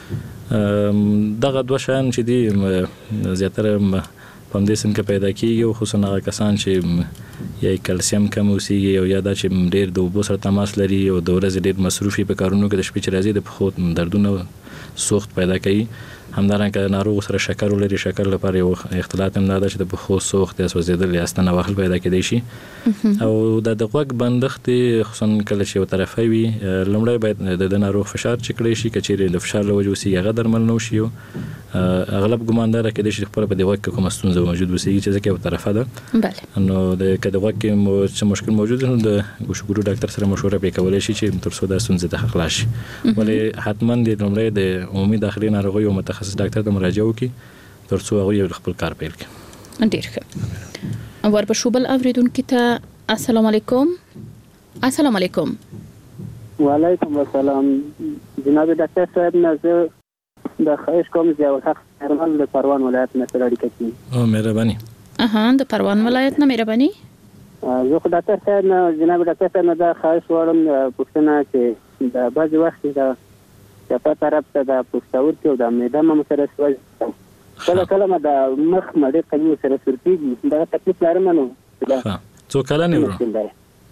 کې. دغه دوه شان چې دي زیاتره په دې سن کې پیدا کیږي او خصوصا هغه کسان چې یا کلسیم کم اوسېږي او یا دا چې ډېر د اوبو سره تماس لري او د ورځې ډېر مصروفي په کارونو کې د شپې چې راځي د پښو دردونه سوخت پیدا کوي. همدارنګه ناروغ سره شکر ولري، شکر لپاره یو اختلاط هم دا چې د پښو سوخت یا سوځېدل یا ستنه وهل پیدا کېدای شي. او د د غوږ بندښت خصوصا کله چې یو طرفه وي لومړی باید د ناروغ فشار چک کړی شي، کچېرې د فشار له وجې اوسېږي هغه درمل نه وشي. اغلب ګمان دا کېدای شي خپل په دې غوږ کې کومه ستونزه موجود اوسېږي چې ځکه یو طرفه ده. بله نو د که د غوږ کې څه مشکل موجود وي نو د ګوشګورو ډاکټر سره مشوره پرې کولی شي چې تر څو دا ستونزه ته خلاص شي. ولې حتما د لومړی د عمومي داخلي ناروغیو متخصص ډاکټر ته مراجعه وکړي تر څو هغوی خپل کار پیل کړي. ډېر ښه. ورپسې بل اورېدونکي ته السلام علیکم. السلام علیکم. وعلیکم السلام. جناب ډاکټر صاحب نه زه د خواهش کوم چې یو حق درمل د پروان ولایت نه سره اړیکه کوي. او مهرباني. اها د پروان ولایت نه مهرباني. زه خو ډاکټر صاحب نه جناب ډاکټر صاحب نه دا خواهش وړم پوښتنه چې د بعضې وخت کې د چپه طرف ته د پښتورګي او د معده مو سره سوځي، کله کله مې د مخ مړې قوي سره سرکېږي. دغه تکلیف لرم نو څو کلن یې؟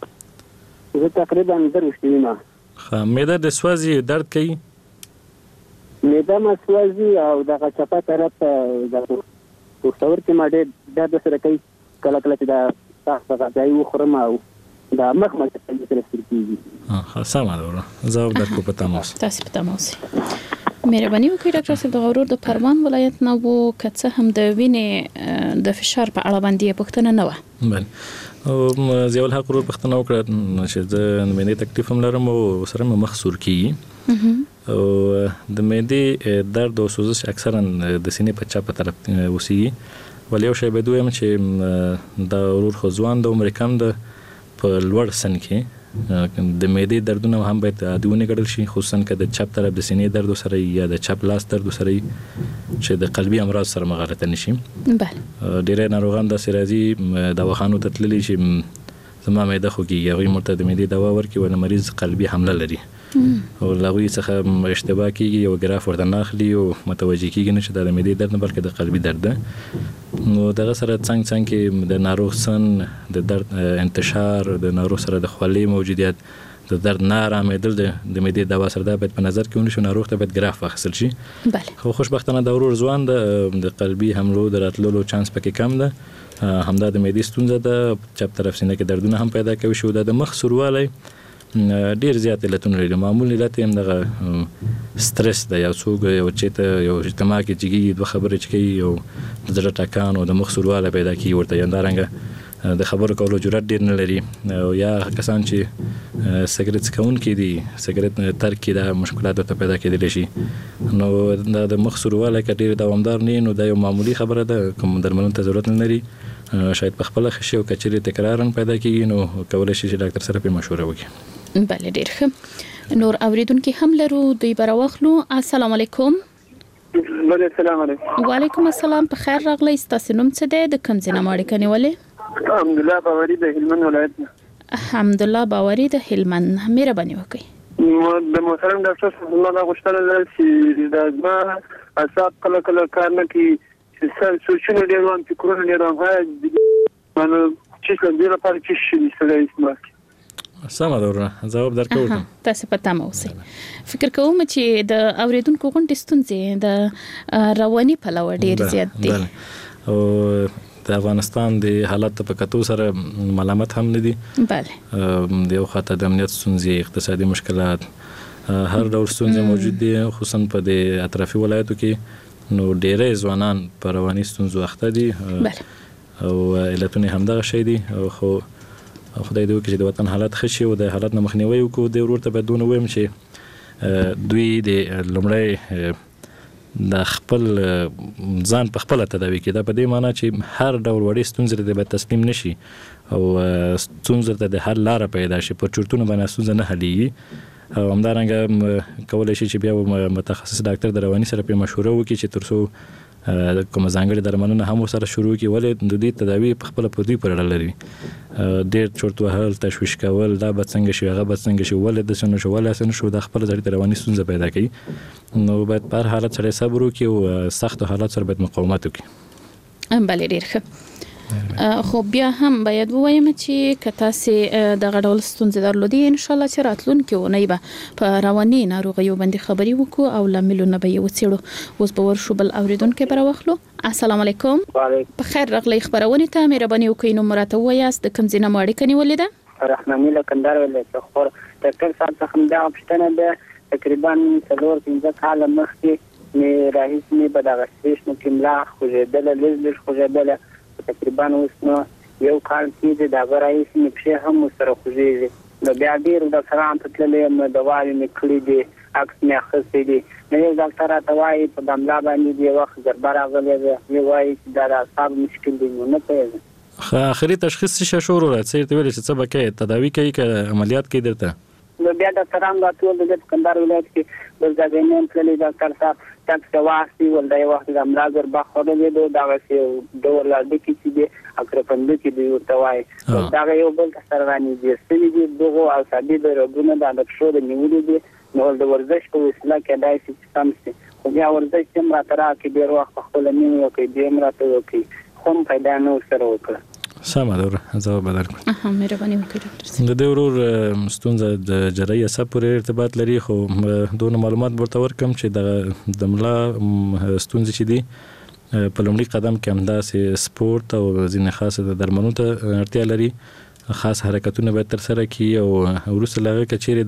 زه تقریبا درویشت یم. ښه. معده د سوځي درد کوي؟ معده مې سوځي او دغه چپه طرف ته د پښتورګي مې ډېر درد سره کوي، کله کله چې د تاسو غذایي وخورم او دا مخ مې څنګه سره سرکېږي. ها سمه ده ورو زه درکو په تماس تاسو په تماس. مهرباني وکړئ ډاکټر صاحب د غرور د پروان ولایت نه وو کڅه هم د وینې د فشار په اړه باندې پوښتنه نه و. بله او زیول حق ورور پوښتنه وکړه چې د معدې تکلیف هم لرم او سره مې مخ سور کیږي او د معدې درد او سوزش اکثرا د سینې په چپ طرف اوسېږي. ولې یو شی به دویم چې د ورور خو ځوان د عمر کم د په لوړ سن کې د معدې دردونه هم باید عادي ونه ګڼل شي، خصوصا که د چپ طرف د سینې درد سره یا د چپ لاس درد سره چې د قلبي امراض سره مغالطه نشي. بله ډېری ناروغان داسې راځي دواخانو ته تللي چې زما معده خوږېږي، هغوی موږ ته د معدې دوا ورکړي ولې مریض قلبي حمله لري او له هغوی څخه اشتباه کېږي او ګراف ورته نه اخلي او متوجه کېږي نه چې دا د معدې درد نه بلکې د قلبي درد ده. نو دغه سره څنګ څنګ کې د ناروغ سن د درد انتشار، د ناروغ سره د خولې موجودیت، د درد نه ارامېدل د معدې دوا سره دا باید په نظر کې ونیول شي. ناروغ ته باید ګراف واخیستل شي. بله خو خوشبختانه د ورور ځوان د قلبي حملو د راتللو چانس پکې کم ده. همدا د معدې ستونزه ده، چپ طرف سینه کې دردونه هم پیدا کوي شي او د مخ سوروالی ډیر زیات علتونه لري. معمولی علت هم دغه سترس ده، یو څوک یو چېرته یو اجتماع کې جګېږي دوه خبرې چې کوي او د زړه ټکان او د مخ سوروالی پیدا کېږي ورته، یا همدارنګه د خبرو کولو جرأت ډېر نه لري او یا کسان چې سګرټ څکونکي دي سګرټ ترک کې دا مشکلات ورته پیدا کېدلی شي. نو دا د مخ سوروالی که ډېر دوامدار نه وي نو دا یو معمولي خبره ده، کوم درملنې ته ضرورت نه لري شاید په خپل خشي او کچري تکرارن پیدا کیږي نو کولای شي چې ډاکټر سره په مشوره وکړي. بله ډیر ښه. نور اوریدونکو هم لرو دوی براوخلو. السلام علیکم. بله السلام علیکم. وعلیکم السلام. په خیر راغلی. ستاسو نوم څه دی؟ د کوم ځای نه اړیکه نیولې؟ الحمدلله باوري د هلمند ولایت نه. الحمدلله باوري د هلمند. مهرباني وکړئ. د محترم ډاکټر صاحب الله غوښتنه ده چې د ما اعصاب کله کله کار نه کوي، چې سوچونه ډېر وان، فکرونه ډېر وان، هغه چې څه لپاره چې شي سره استعمال کړي. سمه ده، ځواب درکوم. تاسو په تمه اوسئ. فکر کوم چې د اوریدونکو غونډې ستونزې د رواني پلوه ډېر زیات دي او د افغانستان د حالت په کتو سره ملامت هم نه دي. بله. د یو خاطر د امنیت ستونزې، اقتصادي مشکلات، هر ډول ستونزې موجود دي، خصوصا په د اطرافي ولایتو کې نو ډېری ځوانان په رواني ستونزو اخته دي. بله. او علتونه همدغه شی دي. خو خدای دې وکړي چې د وطن حالت ښه شي او د حالت نه مخنیوي وکړو. د ورور ته باید دونه ووایم چې دوی د لومړی د خپل ځان په خپله تداوي کړي. دا په دې معنی چې هر ډول وړې ستونزې ته باید تسلیم نشي او ستونزې ته د حل لاره پیدا شي. پر چورتونو باندې ستونزه نه حلېږي او همدارنګه کولی شي چې بیا متخصص ډاکټر د رواني سره پرې مشوره وکړي چې تر څو کومه ځانګړې درملنه هم ورسره شروع کړي. ولې د دې تداوي په خپله په دوی پورې اړه لري. ډېر چورت وهل، تشویش کول، دا به څنګه شي، هغه به څنګه شي، ولې داسې نه شو، ولې داسې نه شو، دا خپله سړي ته رواني ستونزه پیدا کوي. نو باید په هر حالت سره صبر وکړي او سختو حالات سره باید مقاومت وکړي. بله ډېر ښه. خو بیا هم باید ووایم چې که تاسې دغه ډول ستونزې درلودي ان شاء الله چې راتلونکې اونۍ به په رواني ناروغیو باندې خبرې وکړو او لاملونه به یې وڅېړو. اوس به ورشو بل اورېدونکی به راواخلو. السلام علیکم. په خیر راغلی. خپرونې ته مهرباني وکړئ نوم راته ووایاست، د کوم ځای نه مو اړیکه نیولې ده؟ رحماني له کندهار ولایت خور. ډاکټر صاحب څخه همدغه پوښتنه ده. تقریبا څلور پنځه کاله مخکې مې راهیسې مې په دغه سټیشن کې ملا خوږېدله، لږ لږ خوږېدله. تقریبا اوس نو یو کال کېږي د هغه راهیسې مې پښې هم ورسره خوږېږي. نو بیا ډېر ډاکټرانو ته تللی یم، دواوې مې کړي دي، عکس مې اخیستی دی. نو یو ډاکټر راته وایي په دا ملا باندې د یو وخت ضربه راغلې ده، ویې وایي چې دا د اعصابو مشکل دی. نو نه پوهېږم آخري تشخیص څه شی شو وروره؟ څه یې ورته ویلې چې څه به کوې، تداوي کوي که عملیات کوي درته؟ نو بیا ډاکټران راټول دي په کندهار ولایت کې بل ځای نه تللي. ډاکټر صاحب ټکس واخلي ول دا یو وخت د املا ضربه خوړلې ده، دغه څه ډول لږ کې دي اکرپند کې دی ورته وایي. دا یو بل سره رانیږي ستړي دي دغه عصبي درګونه د ډاکټر د نیولې دي. نو د ورزش په وسیله کې دای چې سم شي. خو بیا ورزش هم راته راکړي، ډېر وخت خپل نیمه کوي، دیم راته کوي، خو پیدا نه سره وکړه. سمه ده، ځواب درکړم. اها مهرباني وکړئ ډاکټر صاحب. د دې ورور ستونزه د جراحي عصب پورې ارتباط لري، خو دونه معلومات ورته ورکم چې د د ملا ستونزې چې دي په لومړي قدم کې همداسې سپورت او ځینې خاصه درملنو ته اړتیا لري. خاص حرکتونه باید ترسره کړي او وروسته له هغه که چیرې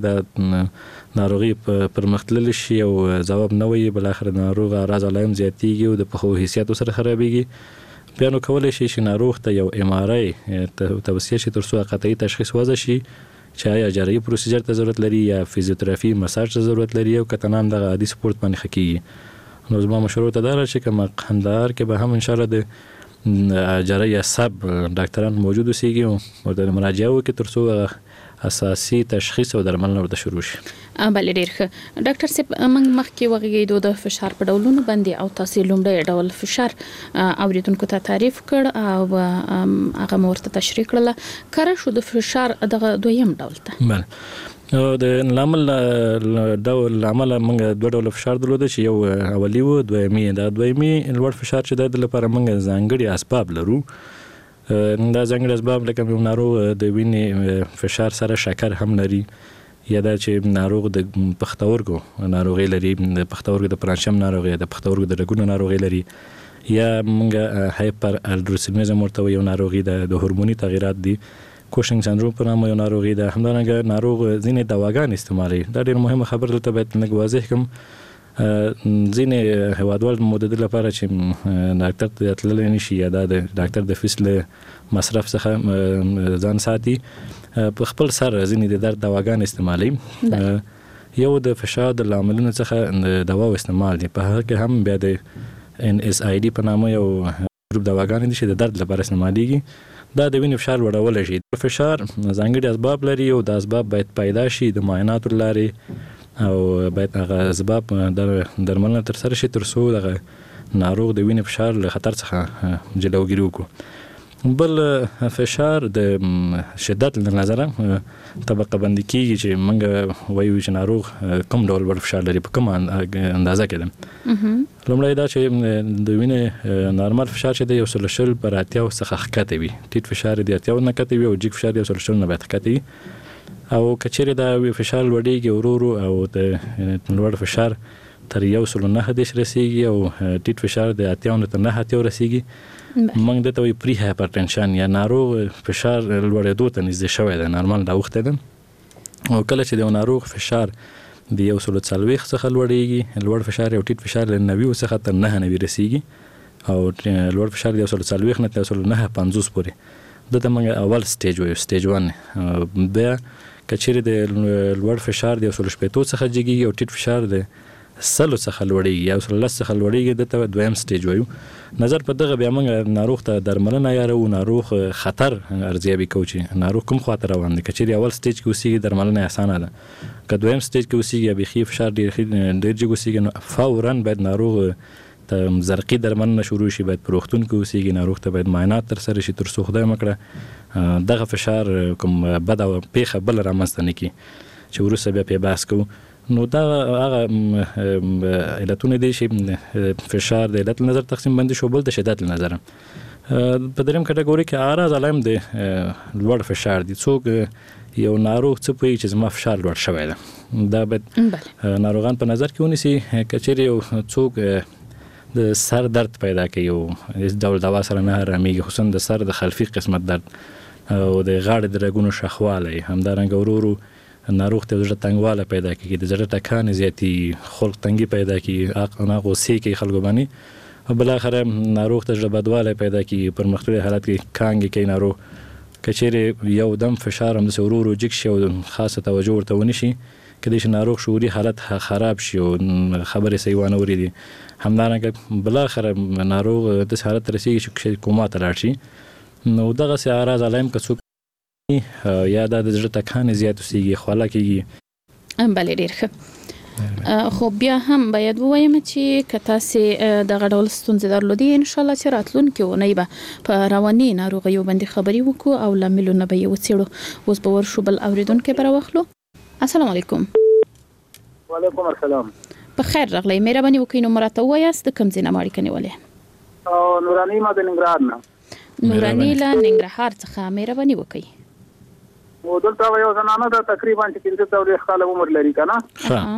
د ناروغي پر مخ تللی شي او ځواب نه وي، بالاخره ناروغ اعراض علایم زیاتېږي او د پښو حسیاتو سره خرابېږي. بیا نو کولی شي چې ناروغ ته یو ام آر آی توصیه شي تر څو قطعي تشخیص وضع شي چې آیا جراحي پروسیجر ته ضرورت لري یا فزیوتراپي مساج ته ضرورت لري او که تنان دغه عادي سپورت باندې ښه کېږي. نو زما مشوره ورته دا ده چې که قندهار کې به هم انشاءالله د جراحي عصب ډاکټران موجود اوسېږي او ورته مراجعه وکړي تر څو اساسي تشخیص او درملنه ورته شروع شي. بله ډېر ښه. ډاکټر صاحب موږ مخکې وغږېدو د فشار په ډولونو باندې او تاسو لومړی ډول فشار اوریدونکو ته تعریف کړ او هغه مو ورته تشریح کړله. کره شو د فشار دغه دویم ډول ته. بله د لامل ډول عمله موږ دوه ډول فشار درلوده چې یو اولی و، دویمي. دا دویمي لوړ فشار چې د لپاره موږ ځانګړي اسباب لرو. دا ځانګړي اسباب لکه یو ناروغ د وینې فشار سره شکر هم لري، یا دا چې ناروغ د پښتورګو ناروغي لري، د پښتورګو د پرانشم ناروغي، د پښتورګو د رګونو ناروغي لري، یا موږ هایپر الډروسینیزم ورته یو ناروغي د هورموني تغیرات دي، کوشنګ سندروم په نامه یو ناروغي ده. همدارنګه ناروغ ځینې دواګانې استعمالوي. دا ډېر مهمه خبره دلته باید لږ واضح کړم. ځینې هیوادوال مو د دې لپاره چې ډاکټر ته تللی نه شي یا دا د ډاکټر د فیس له مصرف څخه ځان ساتي، په خپل سر ځینې د درد دواګانې استعمالوي. یو د فشار د لاملونو څخه د دواو استعمال دی. په هغه کې هم بیا د ان اس آی ډي په نامه یو ګروپ دواګانې دي چې د درد لپاره استعمالېږي دا د وینې فشار لوړولی شي. فشار ځانګړي اسباب لري او د اسباب باید پیدا شي د معایناتو له لارې او باید هغه اسباب د درملنه ترسره شي تر څو دغه ناروغ د وینې فشار له خطر څخه جلوګیري وکړو. بل فشار د شدت له نظره طبقه بندي کیږي چې موږ وایو چې ناروغ کوم ډول لوړ فشار لري په کومه اندازه کې ده. لومړی دا چې د وینې نارمل فشار چې دی یو سل شل پر اتیاو څخه ښکته وي، ټیټ فشار د اتیاو نه ښکته وي او جګ فشار یو سل شل نه باید ښکته وي. او که چیرې دا فشار لوړېږي ورو ورو او د لوړ فشار تر یو سل نهه دېرش رسیږي او ټیټ فشار د اتیاو نه تر نهه اتیاو رسیږي، موږ دته وایو پری هایپرټنشن یا ناروغ فشار لوړېدو ته نږدې شوی دی، نارمل راوختی دی. او کله چې د ناروغ فشار د یو سل څلوېښت څخه لوړېږي، لوړ فشار او ټیټ فشار له نوي څخه تر نهه نوي رسیږي او لوړ فشار د یو سل څلوېښت نه تر یو سل نهه پنځوس پورې، دته موږ اول سټیج وایو، سټیج ون. بیا که چیرې د لوړ فشار د یو سل شپېتو څخه جګېږي او ټیټ فشار د سلو څخه لوړېږي یا سل لس څخه لوړېږي، دته دویم سټیج وایو. نظر په دغه بیا موږ ناروغ ته درملنه یارو، ناروغ خطر ارزیابي کوو چې ناروغ کوم خواته روان دی. که چیرې اول سټیج کې اوسېږي درملنه اسانه ده، که دویم سټیج کې اوسېږي یا بیخي فشار ډېر ډېر جګ اوسېږي نو فوراً باید ناروغ ته زرقي درملنه شروع شي، باید په روغتون کې اوسېږي، ناروغ ته باید معاینات ترسره شي تر څو خدای مکړه دغه فشار کوم بده پیښه بله رامنځته نه کړي چې وروسته بیا پې بحث کوو. نو دا هغه علتونه دي چې فشار د علت نظر تقسیم بندي شو. بل د شدت نظر په دریم کټګوري کې اعراض علائم د لوړ فشار دي. څوک یو ناروغ څه پوهیږي چې زما فشار لوړ شوی ده، دا باید ناروغان په نظر کې ونیسي. که چیرې یو څوک د سر درد پیدا کوي او هیڅ ډول دوا سره نه آرامېږي، خصوصا د سر د خلفي قسمت درد او د غاړې د رګونو شخوالی، همدارنګه ورو ورو ناروغ ته زړه تنګواله پیدا کیږي، د زړه ټکان زیاتی، خلق تنګي پیدا کیږي، انا غوسې کوي خلکو باندې، او بل اخر ناروغ ته زړه بدواله پیدا کیږي، پر مختلف حالات کې کانګي کوي ناروغ. کچېره یو دم فشار هم د ورو ورو جګ شي او خاصه توجه ورته ونشي، کله چې ناروغ شعوري حالت خراب شي او خبرې صحیح ونه اوري، همدارنګه بل اخر ناروغ د حالت رسیږي چې کوما ته لاړ شي. نو دغه سي اعراض علائم که څوک یا د زړه ټکان زیات وسیږي، خوله کېږي. بله ډېر ښه. خو بیا هم باید ووایم چې که تاسې دغه ډول ستونزې درلودې انشاءالله چې راتلونکې اونۍ به په رواني ناروغیو باندې خبرې وکړو او لاملونه به یې وڅېړو. اوس به ورشو بل اورېدونکی به راواخلو. السلام علیکم. وعلیکم السلام. په خیر راغلی، مهرباني وکړئ نو راته ووایاست د کوم ځای نه مو اړیکه نیولې؟ نوراني ما د ننګرهار نه. نوراني له ننګرهار څخه، مهرباني وکړئ. و دلته یو زنانه ده تقریبا چې پنځه څلوېښت کاله عمر لري که نه،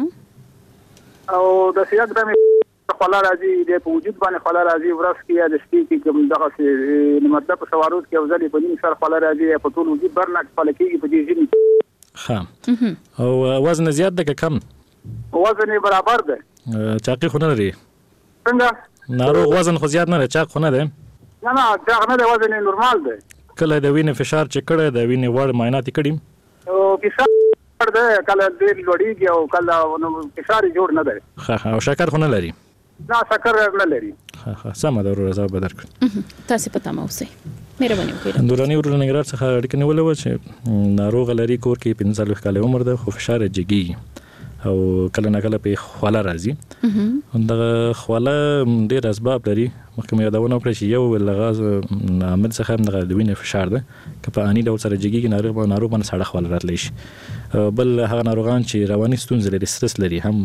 او داسې یکدم خوله راځي، د په وجود باندې خوله راځي، ورځ کې یا د شپې کې کوم دغسې مطلب په سوارود کې یو ځل یې په نیم سر خوله راځي یا په ټول وجود برنک خوله کېږي په دې ژمي کې. او وزن زیات ده که کم؟ وزن یې برابر ده. چاقي خو نه لري؟ څنګه؟ ناروغ وزن خو زیات نه دی، چاق خو نه دی؟ نه نه چاق نه دی، وزن یې نورمال دی. کله د وینې فشار چې کړی د وینې وړ معاینات یې کړي؟ او فشار دی کله ډېر لوړېږي او کله فشار یې جوړ نه دی. ښه او شکر خو نه لري؟ نه شکر نه لري. ښه ښه سمه ده وروره، زه به درکړم. تاسې په تمه اوسئ، مهرباني وکړئ. نوراني ورور ننګرهار څخه اړیکه نیولې وه چې ناروغه لري، کور کې پنځه څلوېښت کاله عمر ده، خو فشار یې جګېږي او کله نه کله پې خوله راځي. دغه خوله ډېر اسباب لري، مخکې مې یادونه وکړه چې یو لغاز عامل څخه هم دغه د وینې فشار ده، که په اني ډول سره جګېږي ناروغ ناروغ باندې سړه خوله راتلی شي. بل هغه ناروغان چې رواني ستونزې لري، سټرس لري، هم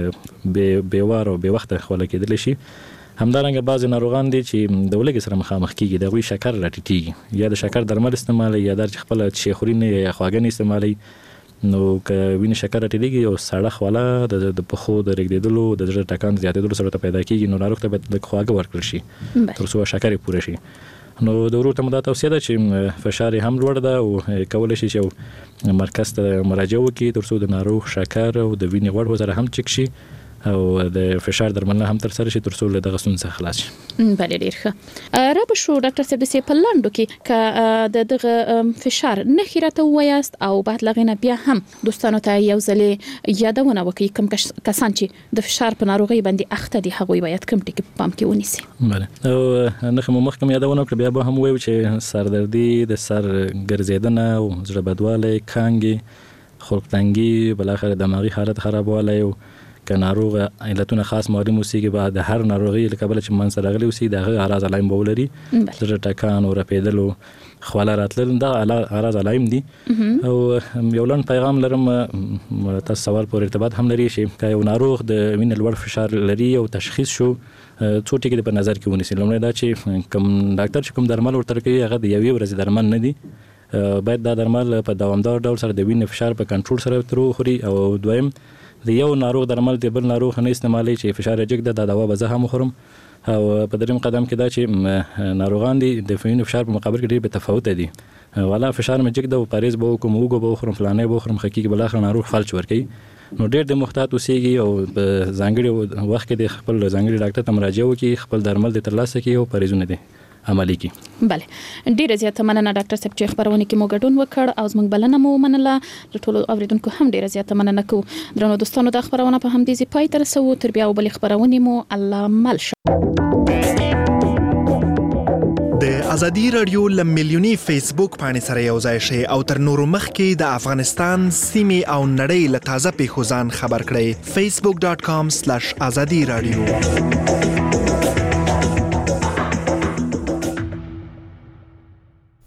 بې وار او بې وخته خوله کېدلی شي. همدارنګه بعضې ناروغان دي چې د ولږې سره مخامخ کېږي، د هغوی شکر راټیټېږي، یا د شکر درمل استعمالوي یا دا چې خپله چې خوري نه یا خواږه نه استعمالوي. نو که وینې شکر راټیټېږي او سړه خوله د پښو د رېږدېدلو، د زړه ټکان زیاتېدلو سره ته پیدا کېږي، نو ناروغ ته باید لږ خواږه ورکړل شي تر څو شکر یې پوره شي. نو د ورور ته مو دا توصیه ده چې فشار یې هم لوړ ده او کولی شي چې یو مرکز ته مراجعه وکړي تر څو د ناروغ شکر او د وینې غوړ سره هم چک شي او د فشار درملنه هم تر سره شي تر څو له دغه ستونزې خلاص شي. بله ډیر ښه. را به شو ډاکټر صاحب د سی په لاندو کې ک د دغه فشار نه خیرته وایست او بعد لغینه بیا هم دوستانو ته یو ځلې یادونه وکړي کوم کسان چې د فشار په ناروغي باندې اخته دي هغوی باید کوم ټکي په پام کې ونیسي. بله او نه کوم مخکې یادونه کړ بیا به هم وایو چې سردردي د سر ګرځیدنه او زړه بدوالی کانګي خلق تنګي بل اخر دماغي حالت خرابوالی او ک ناروغ علتونه خاص موري موسیقي بعد د هر ناروغي لکه بل چې منځ راغلي وسی دغه اعراض علایم بولري زړه ټکان او رپیدل او خواله راتلل دا اعراض علایم دي او یو لن پیغام لرم تاسو سوال پر ارتباط هم لري شي ک یو ناروغ د وینې لوړ فشار لري او تشخیص شو څو ټکي په نظر کې ونیسي. لومړی دا چې کوم ډاکټر چې کوم درمل ورته کوي هغه د یوې ورځې درمل نه دي باید دا درمل په دوامدار ډول سره د وینې فشار په کنټرول سره تر خوري او دویم د یو ناروغ درمل د بل ناروغ نه استعمالي چې فشار جګ ده د دوا به زه هم خورم او په دریم قدم کې دا چې ناروغان دي د وینې فشار په مقابل کې ډېر به تفاوت دي ولا فشار مې جګ ده او پاریز به کوم وګو به خورم فلانه به خورم حقیقي بل اخر ناروغ فلج ورکي نو ډېر د محتاط اوسېږي او ځانګړي وخت کې د خپل ځانګړي ډاکټر ته مراجعه وکړي خپل درمل د ترلاسه کړي او پاریزونه دي عملی کی. بله ډیره زیاته مننه ډاکټر صاحب چې خبرونه کې مو ګډون وکړ او زموږ بلنه مو منله. ټول اوریدونکو هم ډیره زیاته مننه کو. درنو دوستانو د خبرونه په هم دي زی پای تر سو تر بیا بل خبرونه مو الله مل شه. د ازادي رادیو ل میلیونی فیسبوک باندې سره یو ځای شي او تر نورو مخکې د افغانستان سیمه او نړۍ له تازه پیښو ځان خبر کړئ facebook dot com slash azadi radio